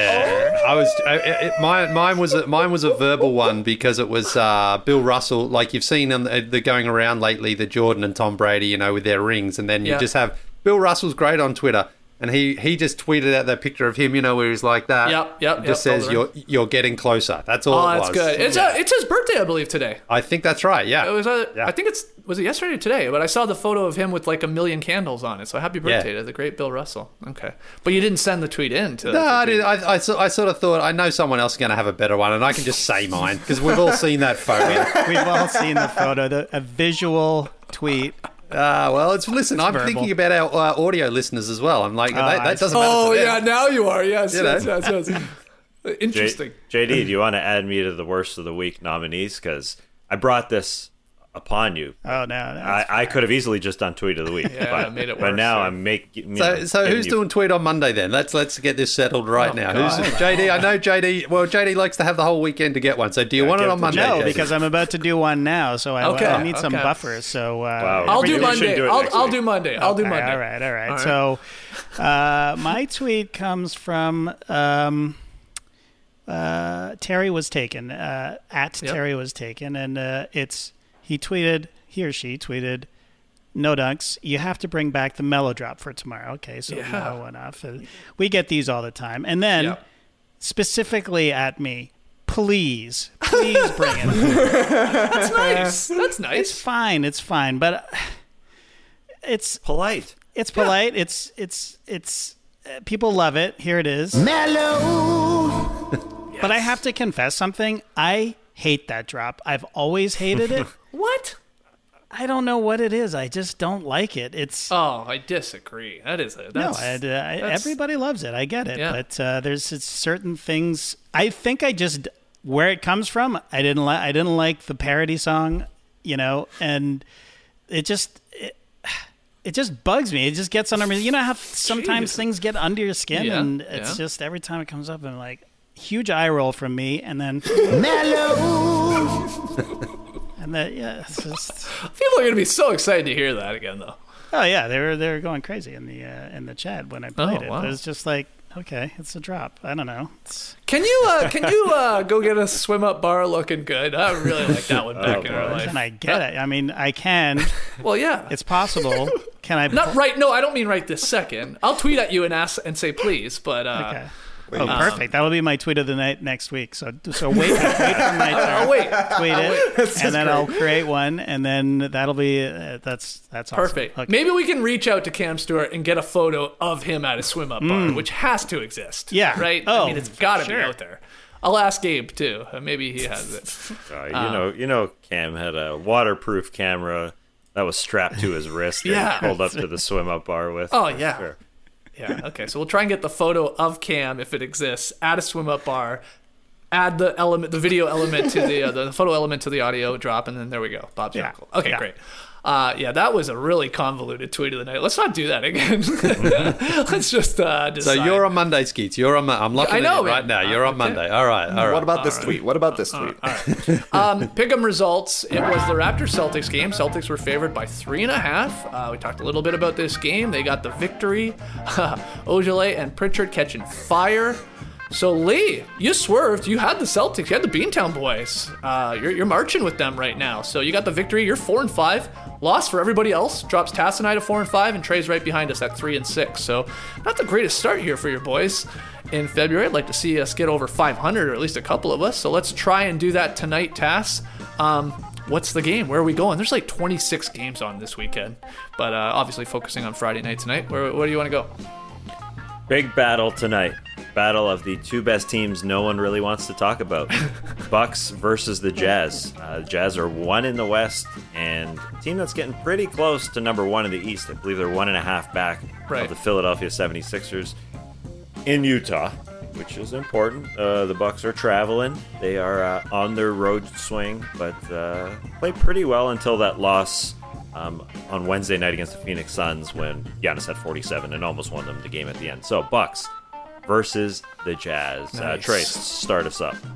sure. Mine was a verbal one because it was Bill Russell. Like you've seen on the going around lately, the Jordan and Tom Brady, with their rings, and then you just have Bill Russell's great on Twitter. And he just tweeted out that picture of him, where he's like that. Yep. Just says you're getting closer. That's all. Oh, that's good. It's his birthday, I believe, today. I think that's right. Yeah. It was. I think was it yesterday or today? But I saw the photo of him with like 1 million candles on it. So happy birthday to the great Bill Russell. Okay, but you didn't send the tweet in. No, I didn't. I sort of thought I know someone else is going to have a better one, and I can just say mine because we've all seen that photo. We've all seen the photo. A visual tweet. Well, I'm verbal. Thinking about our audio listeners as well. I'm like, that doesn't matter. Oh, yeah, now you are. Yes. Interesting. JD, do you want to add me to the worst of the week nominees? Because I brought this upon you. Oh, no. I could have easily just done tweet of the week. I made it worse. But now I'm making. So who's doing tweet on Monday then? Let's get this settled right now. God. Who's JD? I know JD. Well, JD likes to have the whole weekend to get one. So do you want it on Monday? No, because I'm about to do one now. So I need some buffers. So I'll do Monday. I'll do Monday. All right. So my tweet comes from Terry Was Taken at Terry Was Taken, and he or she tweeted, "No Dunks, you have to bring back the mellow drop for tomorrow." Okay, so mellow went off. We get these all the time. And then specifically at me, please bring it. That's nice. That's nice. It's fine, but it's polite. It's polite. It's people love it. Here it is. Mellow. But I have to confess something. I hate that drop. I've always hated it. What? I don't know what it is. I just don't like it. I disagree. That is it. Everybody loves it. I get it. Yeah. But there's certain things. I think where it comes from. I didn't like the parody song, and it just bugs me. It just gets under me. You know how sometimes things get under your skin, and it's just every time it comes up, I'm like, huge eye roll from me, and then mellow. And it's just people are going to be so excited to hear that again, though. Oh yeah, they were going crazy in the chat when I played it. Wow. But it's just like, okay, it's a drop. I don't know. Can you go get a swim up bar looking good? I really like that one back in our life. Can I get it? I mean, I can. Well, yeah, it's possible. Can I? Not right. No, I don't mean right this second. I'll tweet at you and ask and say please, but okay. Oh, perfect. That'll be my tweet of the night next week. So wait for my turn. Tweet it, and then I'll create one, and then that'll be that's awesome. Perfect. Okay. Maybe we can reach out to Cam Stewart and get a photo of him at a swim-up bar, which has to exist. Yeah. Right? Oh, I mean, it's got to be out there. I'll ask Gabe, too. Maybe he has it. You know, Cam had a waterproof camera that was strapped to his wrist and pulled up to the swim-up bar with. Oh, yeah. Sure. Yeah, okay. So we'll try and get the photo of Cam, if it exists, at a swim-up bar. Add the video element to the photo element to the audio drop, and then there we go. Bob's Miracle. Okay, great. That was a really convoluted tweet of the night. Let's not do that again. Let's just decide. So you're on Monday, Skeets. You're on. I'm locking it in right now. You're on Monday. All right. What about this tweet? What about this tweet? Pick'em results. It was the Raptors-Celtics game. Celtics were favored by 3.5. We talked a little bit about this game. They got the victory. Ojale and Pritchard catching fire. So, Lee, you swerved. You had the Celtics. You had the Beantown boys. You're marching with them right now. So you got the victory. You're 4-5. Loss for everybody else. Drops Tass and I to 4-5, and Trey's right behind us at 3-6. So not the greatest start here for your boys in February. I'd like to see us get over 500, or at least a couple of us. So let's try and do that tonight, Tass. What's the game? Where are we going? There's like 26 games on this weekend, but obviously focusing on Friday night tonight. Where do you want to go? Big battle tonight. Battle of the two best teams no one really wants to talk about. Bucks versus the Jazz. The Jazz are 1 in the West, and a team that's getting pretty close to number 1 in the East. I believe they're 1.5 back of the Philadelphia 76ers in Utah, which is important. The Bucks are traveling. They are on their road swing, but played pretty well until that loss on Wednesday night against the Phoenix Suns when Giannis had 47 and almost won them the game at the end. So Bucks versus the Jazz. Nice. Trace, start us up.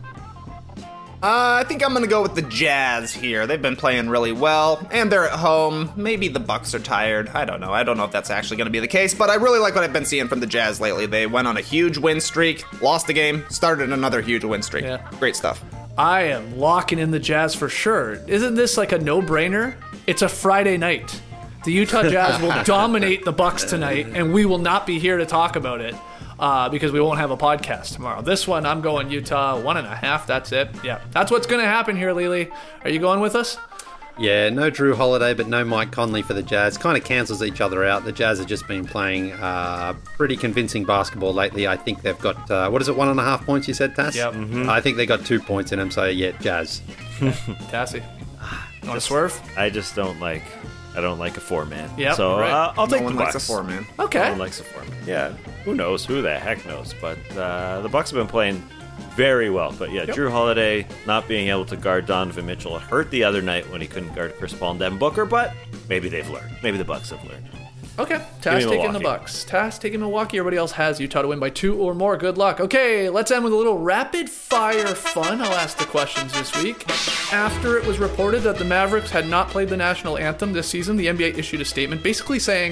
I think I'm going to go with the Jazz here. They've been playing really well, and they're at home. Maybe the Bucks are tired. I don't know. I don't know if that's actually going to be the case, but I really like what I've been seeing from the Jazz lately. They went on a huge win streak, lost the game, started another huge win streak. Yeah. Great stuff. I am locking in the Jazz for sure. Isn't this like a no-brainer? It's a Friday night. The Utah Jazz will dominate the Bucks tonight, and we will not be here to talk about it. Because we won't have a podcast tomorrow. This one, I'm going Utah 1.5. That's it. Yeah, that's what's going to happen here, Lily. Are you going with us? Yeah, no Drew Holiday, but no Mike Conley for the Jazz. Kind of cancels each other out. The Jazz have just been playing pretty convincing basketball lately. I think they've got, 1.5 points, you said, Tass? Yep. Mm-hmm. I think they got 2 points in them, so yeah, Jazz. Tassie, you want to swerve? I just don't like a 4-man. Yeah, so right. I'll take no the one Bucks. likes a 4-man. Okay. No one likes a 4-man. Yeah, who knows? Who the heck knows? But the Bucks have been playing very well. But yeah, Drew Holiday not being able to guard Donovan Mitchell hurt the other night when he couldn't guard Chris Paul and Devin Booker. But maybe they've learned. Maybe the Bucks have learned. Okay, Tass taking the Bucks. Tass taking Milwaukee. Everybody else has Utah to win by 2 or more. Good luck. Okay, let's end with a little rapid fire fun. I'll ask the questions this week. After it was reported that the Mavericks had not played the national anthem this season, the NBA issued a statement basically saying,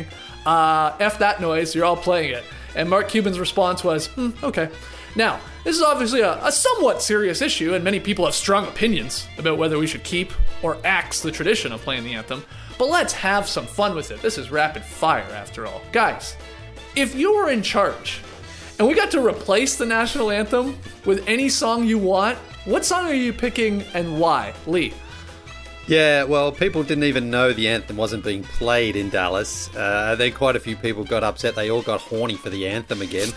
F that noise, you're all playing it. And Mark Cuban's response was, okay. Now, this is obviously a somewhat serious issue, and many people have strong opinions about whether we should keep or axe the tradition of playing the anthem. But let's have some fun with it. This is rapid fire, after all. Guys, if you were in charge and we got to replace the national anthem with any song you want, what song are you picking and why? Lee? Yeah, well, people didn't even know the anthem wasn't being played in Dallas. Then quite a few people got upset. They all got horny for the anthem again.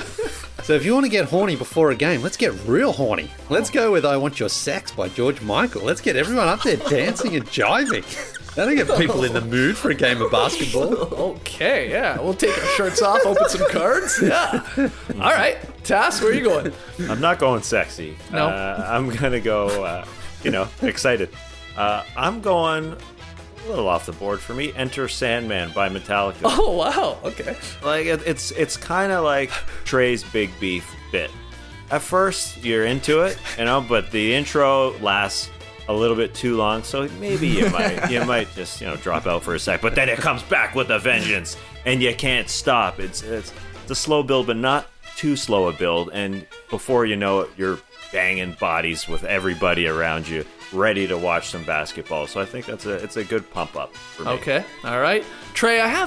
So if you want to get horny before a game, let's get real horny. Let's go with I Want Your Sex by George Michael. Let's get everyone up there dancing and jiving. That'll get people in the mood for a game of basketball. Okay, yeah. We'll take our shirts off, open some cards. Yeah. All right. Tass, where are you going? I'm not going sexy. No. I'm going to go, excited. I'm going a little off the board for me. Enter Sandman by Metallica. Oh, wow. Okay. Like, it's kind of like Trey's Big Beef bit. At first, you're into it, but the intro lasts a little bit too long, so maybe you might just drop out for a sec, but then it comes back with a vengeance and you can't stop. It's a slow build, but not too slow a build, and before you know it, you're banging bodies with everybody around you, ready to watch some basketball. So I think it's a good pump up for me. Okay, all right. Trey, I have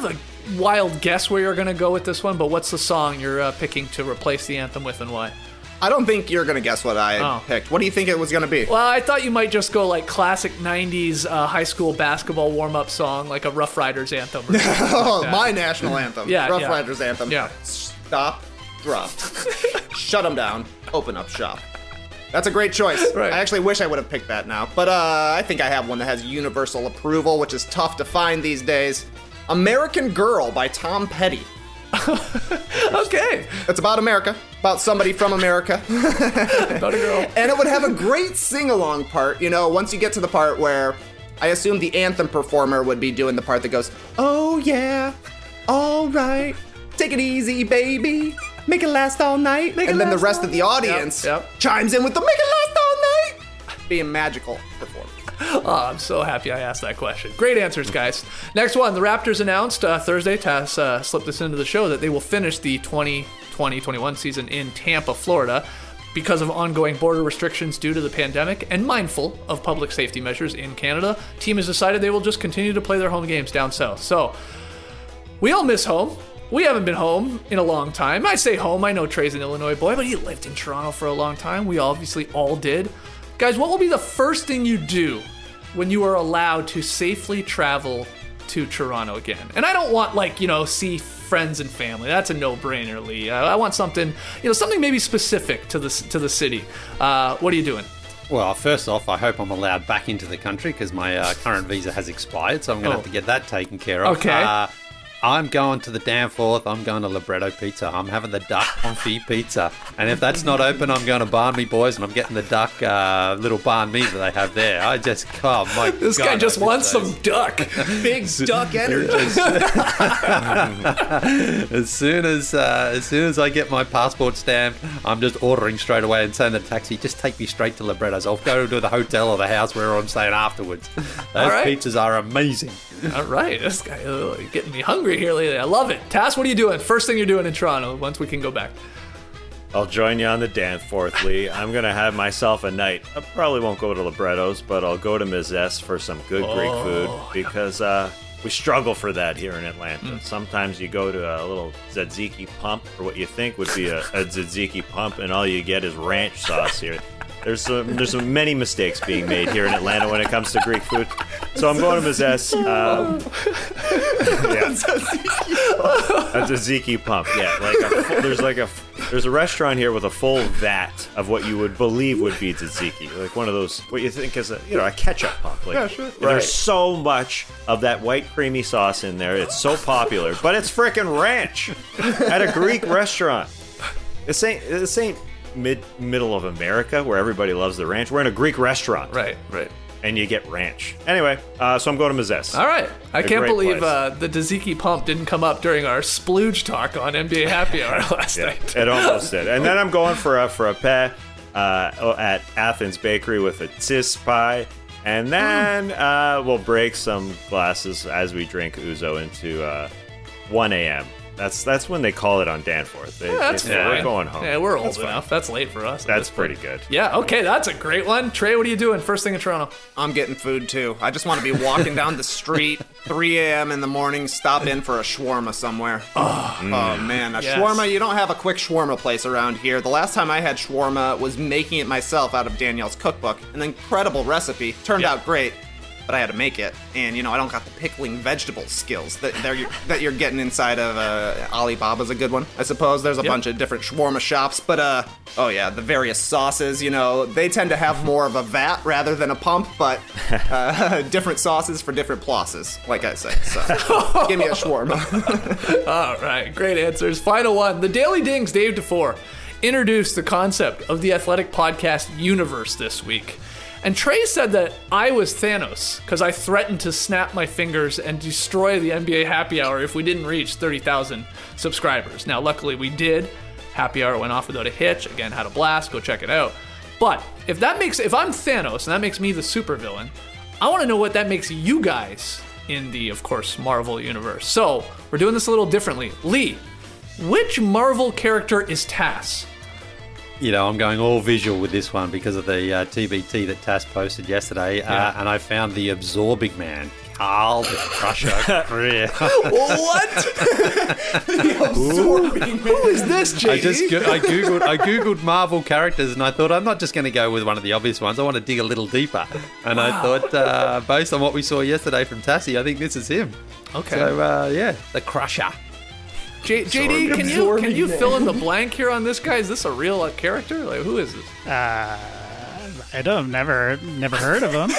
wild guess where you're going to go with this one, but what's the song you're picking to replace the anthem with and why? I don't think you're going to guess what I picked. What do you think it was going to be? Well, I thought you might just go like classic 90s high school basketball warm-up song, like a Rough Riders anthem. Or like my national anthem. Rough Riders anthem. Yeah. Stop, drop. Shut them down. Open up shop. That's a great choice. Right. I actually wish I would have picked that now. But I think I have one that has universal approval, which is tough to find these days. American Girl by Tom Petty. Okay. It's about America. About somebody from America. About a girl. And it would have a great sing-along part, you know, once you get to the part where I assume the anthem performer would be doing the part that goes, oh yeah, all right, take it easy, baby, make it last all night. And then the rest of the audience chimes in with the make it last all night. Being magical performance. Oh, I'm so happy I asked that question. Great answers, guys. Next one, the Raptors announced Thursday, Tass slipped this into the show, that they will finish the 2020-21 season in Tampa, Florida, because of ongoing border restrictions due to the pandemic and mindful of public safety measures in Canada. Team has decided they will just continue to play their home games down south. So, we all miss home. We haven't been home in a long time. I say home, I know Trey's an Illinois boy, but he lived in Toronto for a long time. We obviously all did. Guys, what will be the first thing you do when you are allowed to safely travel to Toronto again? And I don't want, like, you know, see friends and family. That's a no-brainer, Lee. I want something, you know, something maybe specific to the city. What are you doing? Well, first off, I hope I'm allowed back into the country because my current visa has expired, so I'm going to have to get that taken care of. Okay. I'm going to the Danforth. I'm going to Libretto Pizza. I'm having the duck confit pizza. And if that's not open, I'm going to Barn Me Boys, and I'm getting the duck little Barn Me that they have there. I just, oh my God. This guy just wants some duck. Big duck energy. As soon as I get my passport stamped, I'm just ordering straight away and saying to the taxi, just take me straight to Libretto's. I'll go to the hotel or the house where I'm staying afterwards. Those pizzas are amazing. All right, this guy getting me hungry here lately. I love it. Tass, what are you doing? First thing you're doing in Toronto once we can go back. I'll join you on the Danforth, Lee. I'm going to have myself a night. I probably won't go to Libretto's, but I'll go to Mizes for some good Greek food because we struggle for that here in Atlanta. Sometimes you go to a little tzatziki pump, or what you think would be a tzatziki pump, and all you get is ranch sauce here. There's many mistakes being made here in Atlanta when it comes to Greek food. So I'm going to Mizes. A tzatziki pump. Yeah, there's a restaurant here with a full vat of what you would believe would be tzatziki, like one of those what you think is a ketchup pump. Like, yeah, sure. There's so much of that white creamy sauce in there. It's so popular, but it's frickin' ranch at a Greek restaurant. This ain't middle of America where everybody loves the ranch. We're in a Greek restaurant. Right. And you get ranch. Anyway, so I'm going to Mizes. All right. I can't believe the tzatziki pump didn't come up during our splooge talk on NBA Happy Hour last night. It almost did. And then I'm going for a pet at Athens Bakery with a tis pie. And then we'll break some glasses as we drink Ouzo into 1 a.m. That's when they call it on Danforth. We're going home. Yeah, we're old enough. That's late for us. That's pretty good. Yeah, okay, that's a great one. Trey, what are you doing first thing in Toronto? I'm getting food, too. I just want to be walking down the street, 3 a.m. in the morning, stop in for a shawarma somewhere. Oh man, shawarma, you don't have a quick shawarma place around here. The last time I had shawarma was making it myself out of Danielle's cookbook. An incredible recipe. Turned out great. But I had to make it, and I don't got the pickling vegetable skills that you're getting inside of Alibaba's a good one, I suppose. There's a bunch of different shawarma shops, but the various sauces, they tend to have more of a vat rather than a pump, but different sauces for different plosses, like I say. So give me a shawarma. All right, great answers. Final one. The Daily Ding's Dave DeFore introduced the concept of the Athletic Podcast universe this week. And Trey said that I was Thanos because I threatened to snap my fingers and destroy the NBA Happy Hour if we didn't reach 30,000 subscribers. Now, luckily we did. Happy Hour went off without a hitch. Again, had a blast. Go check it out. But if I'm Thanos and that makes me the supervillain, I want to know what that makes you guys in the, of course, Marvel universe. So we're doing this a little differently. Lee, which Marvel character is Tass? I'm going all visual with this one because of the TBT that Tass posted yesterday, and I found the Absorbing Man, I'll the Crusher. What? The absorbing man. Who is this, JD? I googled Marvel characters, and I thought I'm not just going to go with one of the obvious ones. I want to dig a little deeper. And I thought, based on what we saw yesterday from Tassie, I think this is him. Okay. So the Crusher. JD, can you fill in the blank here on this guy? Is this a real character? Like, who is this? I don't. Never heard of him.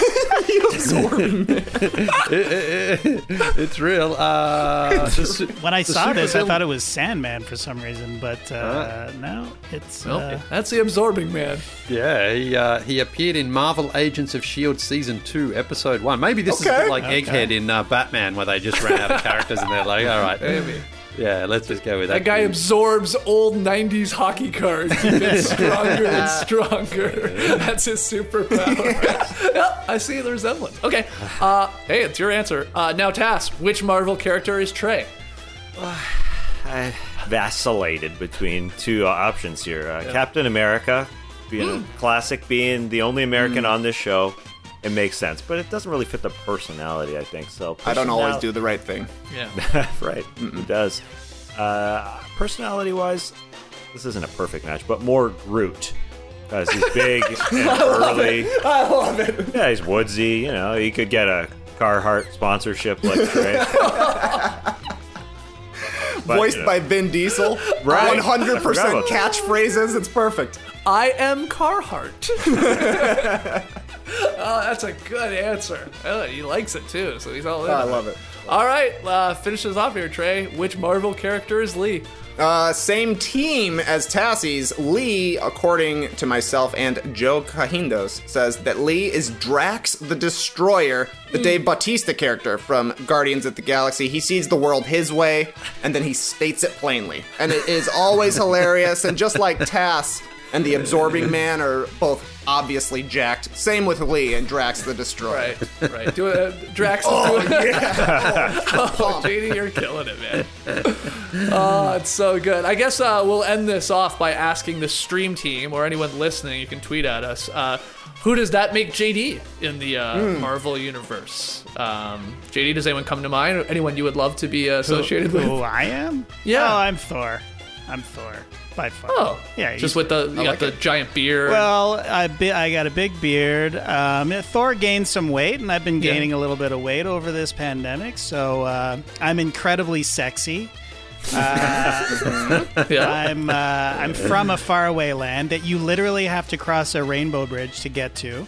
It's real. When I saw this, I thought it was Sandman for some reason, but no, it's. That's the absorbing man. Yeah, he appeared in Marvel Agents of S.H.I.E.L.D. Season 2, Episode 1. Maybe this is a bit like Egghead in Batman, where they just ran out of characters and they're like, all right. Maybe. Yeah, let's just go with that. That guy absorbs old 90s hockey cards. He gets stronger and stronger. That's his superpower. Yeah, I see the resemblance. Okay. Hey, it's your answer. Now, Tass, which Marvel character is Trey? I vacillated between two options here. Captain America, being a classic, being the only American on this show. It makes sense, but it doesn't really fit the personality, I think. So I don't always do the right thing. Yeah. Right. Who does? Personality-wise, this isn't a perfect match, but more Groot. Because he's big and burly. I love it. Yeah, he's woodsy. You know, he could get a Carhartt sponsorship like Trey. Voiced by Vin Diesel. Right. 100% catchphrases. It's perfect. I am Carhartt. Oh, that's a good answer. Oh, he likes it too, so he's all in. I love it. All right, finish us off here, Trey. Which Marvel character is Lee? Same team as Tassie's. Lee, according to myself and Joe Cahindos, says that Lee is Drax the Destroyer, the Dave Bautista character from Guardians of the Galaxy. He sees the world his way, and then he states it plainly. And it is always hilarious, and just like Tass and the Absorbing Man are both obviously jacked. Same with Lee and Drax the Destroyer. Right. Drax is doing it. Yeah. Oh, JD, you're killing it, man. Oh, it's so good. I guess we'll end this off by asking the stream team, or anyone listening, you can tweet at us, who does that make JD in the Marvel universe? JD, does anyone come to mind? Anyone you would love to be associated with? Who I am? Yeah. Oh, I'm Thor. By far. Oh, yeah. Just with the giant beard. Well, I got a big beard. Thor gained some weight, and I've been gaining a little bit of weight over this pandemic. So I'm incredibly sexy. I'm from a faraway land that you literally have to cross a rainbow bridge to get to.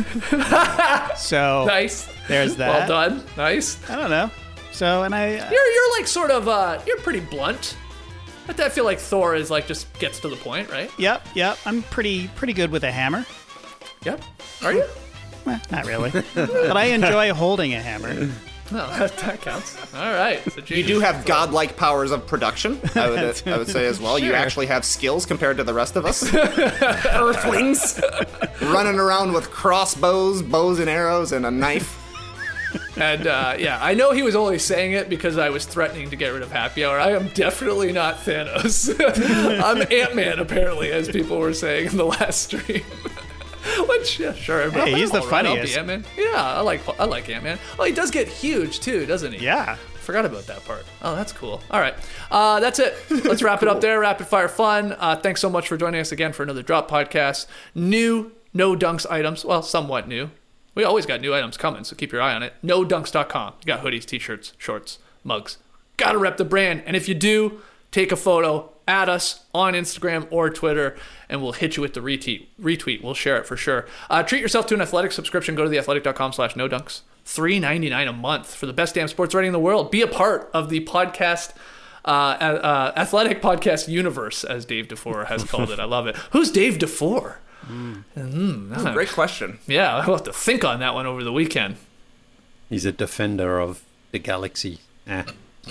So nice. There's that. Well done. Nice. I don't know. So you're like sort of you're pretty blunt. I feel like Thor is like just gets to the point, right? Yep. I'm pretty good with a hammer. Yep. Are you? Not really, but I enjoy holding a hammer. No, that counts. All right. So you do have godlike powers of production, I would say as well. Sure. You actually have skills compared to the rest of us. Earthlings running around with crossbows, bows and arrows, and a knife. And I know he was only saying it because I was threatening to get rid of Happy Hour. I am definitely not Thanos. I'm Ant-Man, apparently, as people were saying in the last stream. Which, yeah, sure. Hey, he's the funniest. Ant-Man. Yeah, I like Ant-Man. Oh, he does get huge too, doesn't he? Yeah. Forgot about that part. Oh, that's cool. All right. That's it. Let's wrap it up there. Rapid fire fun. Thanks so much for joining us again for another Drop Podcast. New No Dunks items. Well, somewhat new. We always got new items coming, so keep your eye on it. NoDunks.com. You got hoodies, t-shirts, shorts, mugs. Gotta rep the brand. And if you do, take a photo, add us on Instagram or Twitter, and we'll hit you with the retweet. We'll share it for sure. Treat yourself to an Athletic subscription. Go to theathletic.com/nodunks. $3.99 a month for the best damn sports writing in the world. Be a part of the podcast, Athletic podcast universe, as Dave DeFore has called it. I love it. Who's Dave DeFore? That's a great question. Yeah, I'll have to think on that one over the weekend. He's a defender of the galaxy.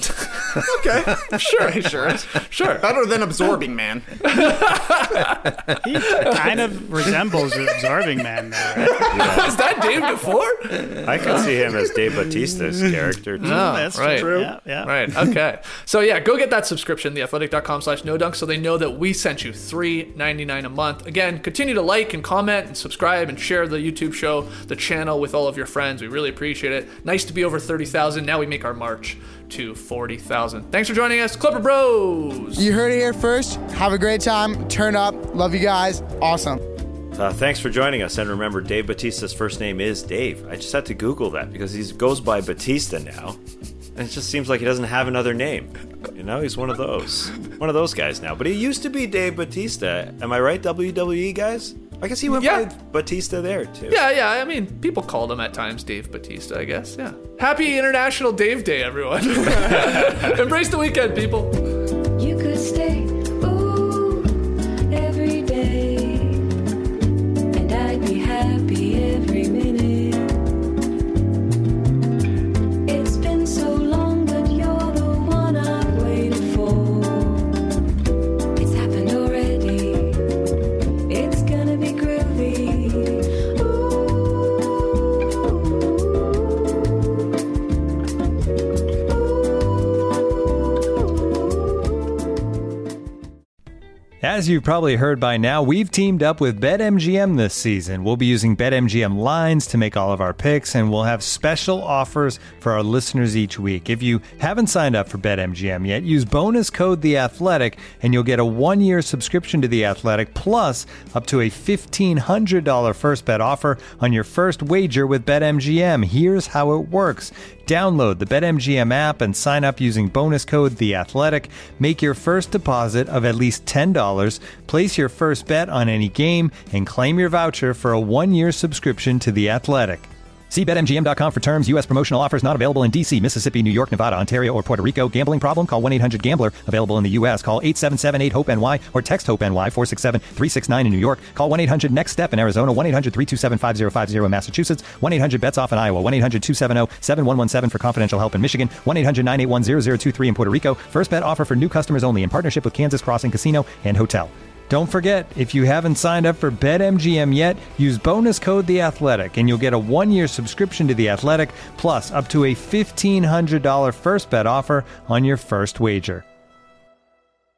Okay, sure. Better than Absorbing Man. He kind of resembles Absorbing Man now, right? Is that Dave DeFore? I can see him as Dave Bautista's character, too. Oh, That's right. true. Yeah. Right, okay. So yeah, go get that subscription, theathletic.com/NoDunk, so they know that we sent you $3.99 a month. Again, continue to like and comment and subscribe and share the YouTube show, the channel with all of your friends. We really appreciate it. Nice to be over 30,000. Now we make our march to 40,000. Thanks for joining us, Clipper Bros. You heard it here first. Have a great time. Turn up. Love you guys. Awesome. Thanks for joining us. And remember, Dave Bautista's first name is Dave. I just had to Google that because he goes by Batista now. And it just seems like he doesn't have another name. You know, he's one of those guys now. But he used to be Dave Bautista. Am I right, WWE guys? I guess he went by Batista there, too. Yeah. I mean, people called him at times Dave Bautista, I guess. Yeah. Happy International Dave Day, everyone. Embrace the weekend, people. You could stay, ooh, every day. And I'd be happy every minute. It's been so long, but you're the one I've waited for. It's happened already. It's gonna be groovy. As you've probably heard by now, we've teamed up with BetMGM this season. We'll be using BetMGM lines to make all of our picks, and we'll have special offers for our listeners each week. If you haven't signed up for BetMGM yet, use bonus code THEATHLETIC, and you'll get a 1-year subscription to The Athletic, plus up to a $1,500 first bet offer on your first wager with BetMGM. Here's how it works. Download the BetMGM app and sign up using bonus code THEATHLETIC. Make your first deposit of at least $10. Place your first bet on any game and claim your voucher for a 1-year subscription to The Athletic. See BetMGM.com for terms. U.S. promotional offers not available in D.C., Mississippi, New York, Nevada, Ontario, or Puerto Rico. Gambling problem? Call 1-800-GAMBLER. Available in the U.S. Call 877-8-HOPE-NY or text HOPE-NY 467-369 in New York. Call 1-800-NEXT-STEP in Arizona. 1-800-327-5050 in Massachusetts. 1-800-BETS-OFF in Iowa. 1-800-270-7117 for confidential help in Michigan. 1-800-981-0023 in Puerto Rico. First bet offer for new customers only in partnership with Kansas Crossing Casino and Hotel. Don't forget, if you haven't signed up for BetMGM yet, use bonus code THEATHLETIC, and you'll get a 1-year subscription to The Athletic, plus up to a $1,500 first bet offer on your first wager.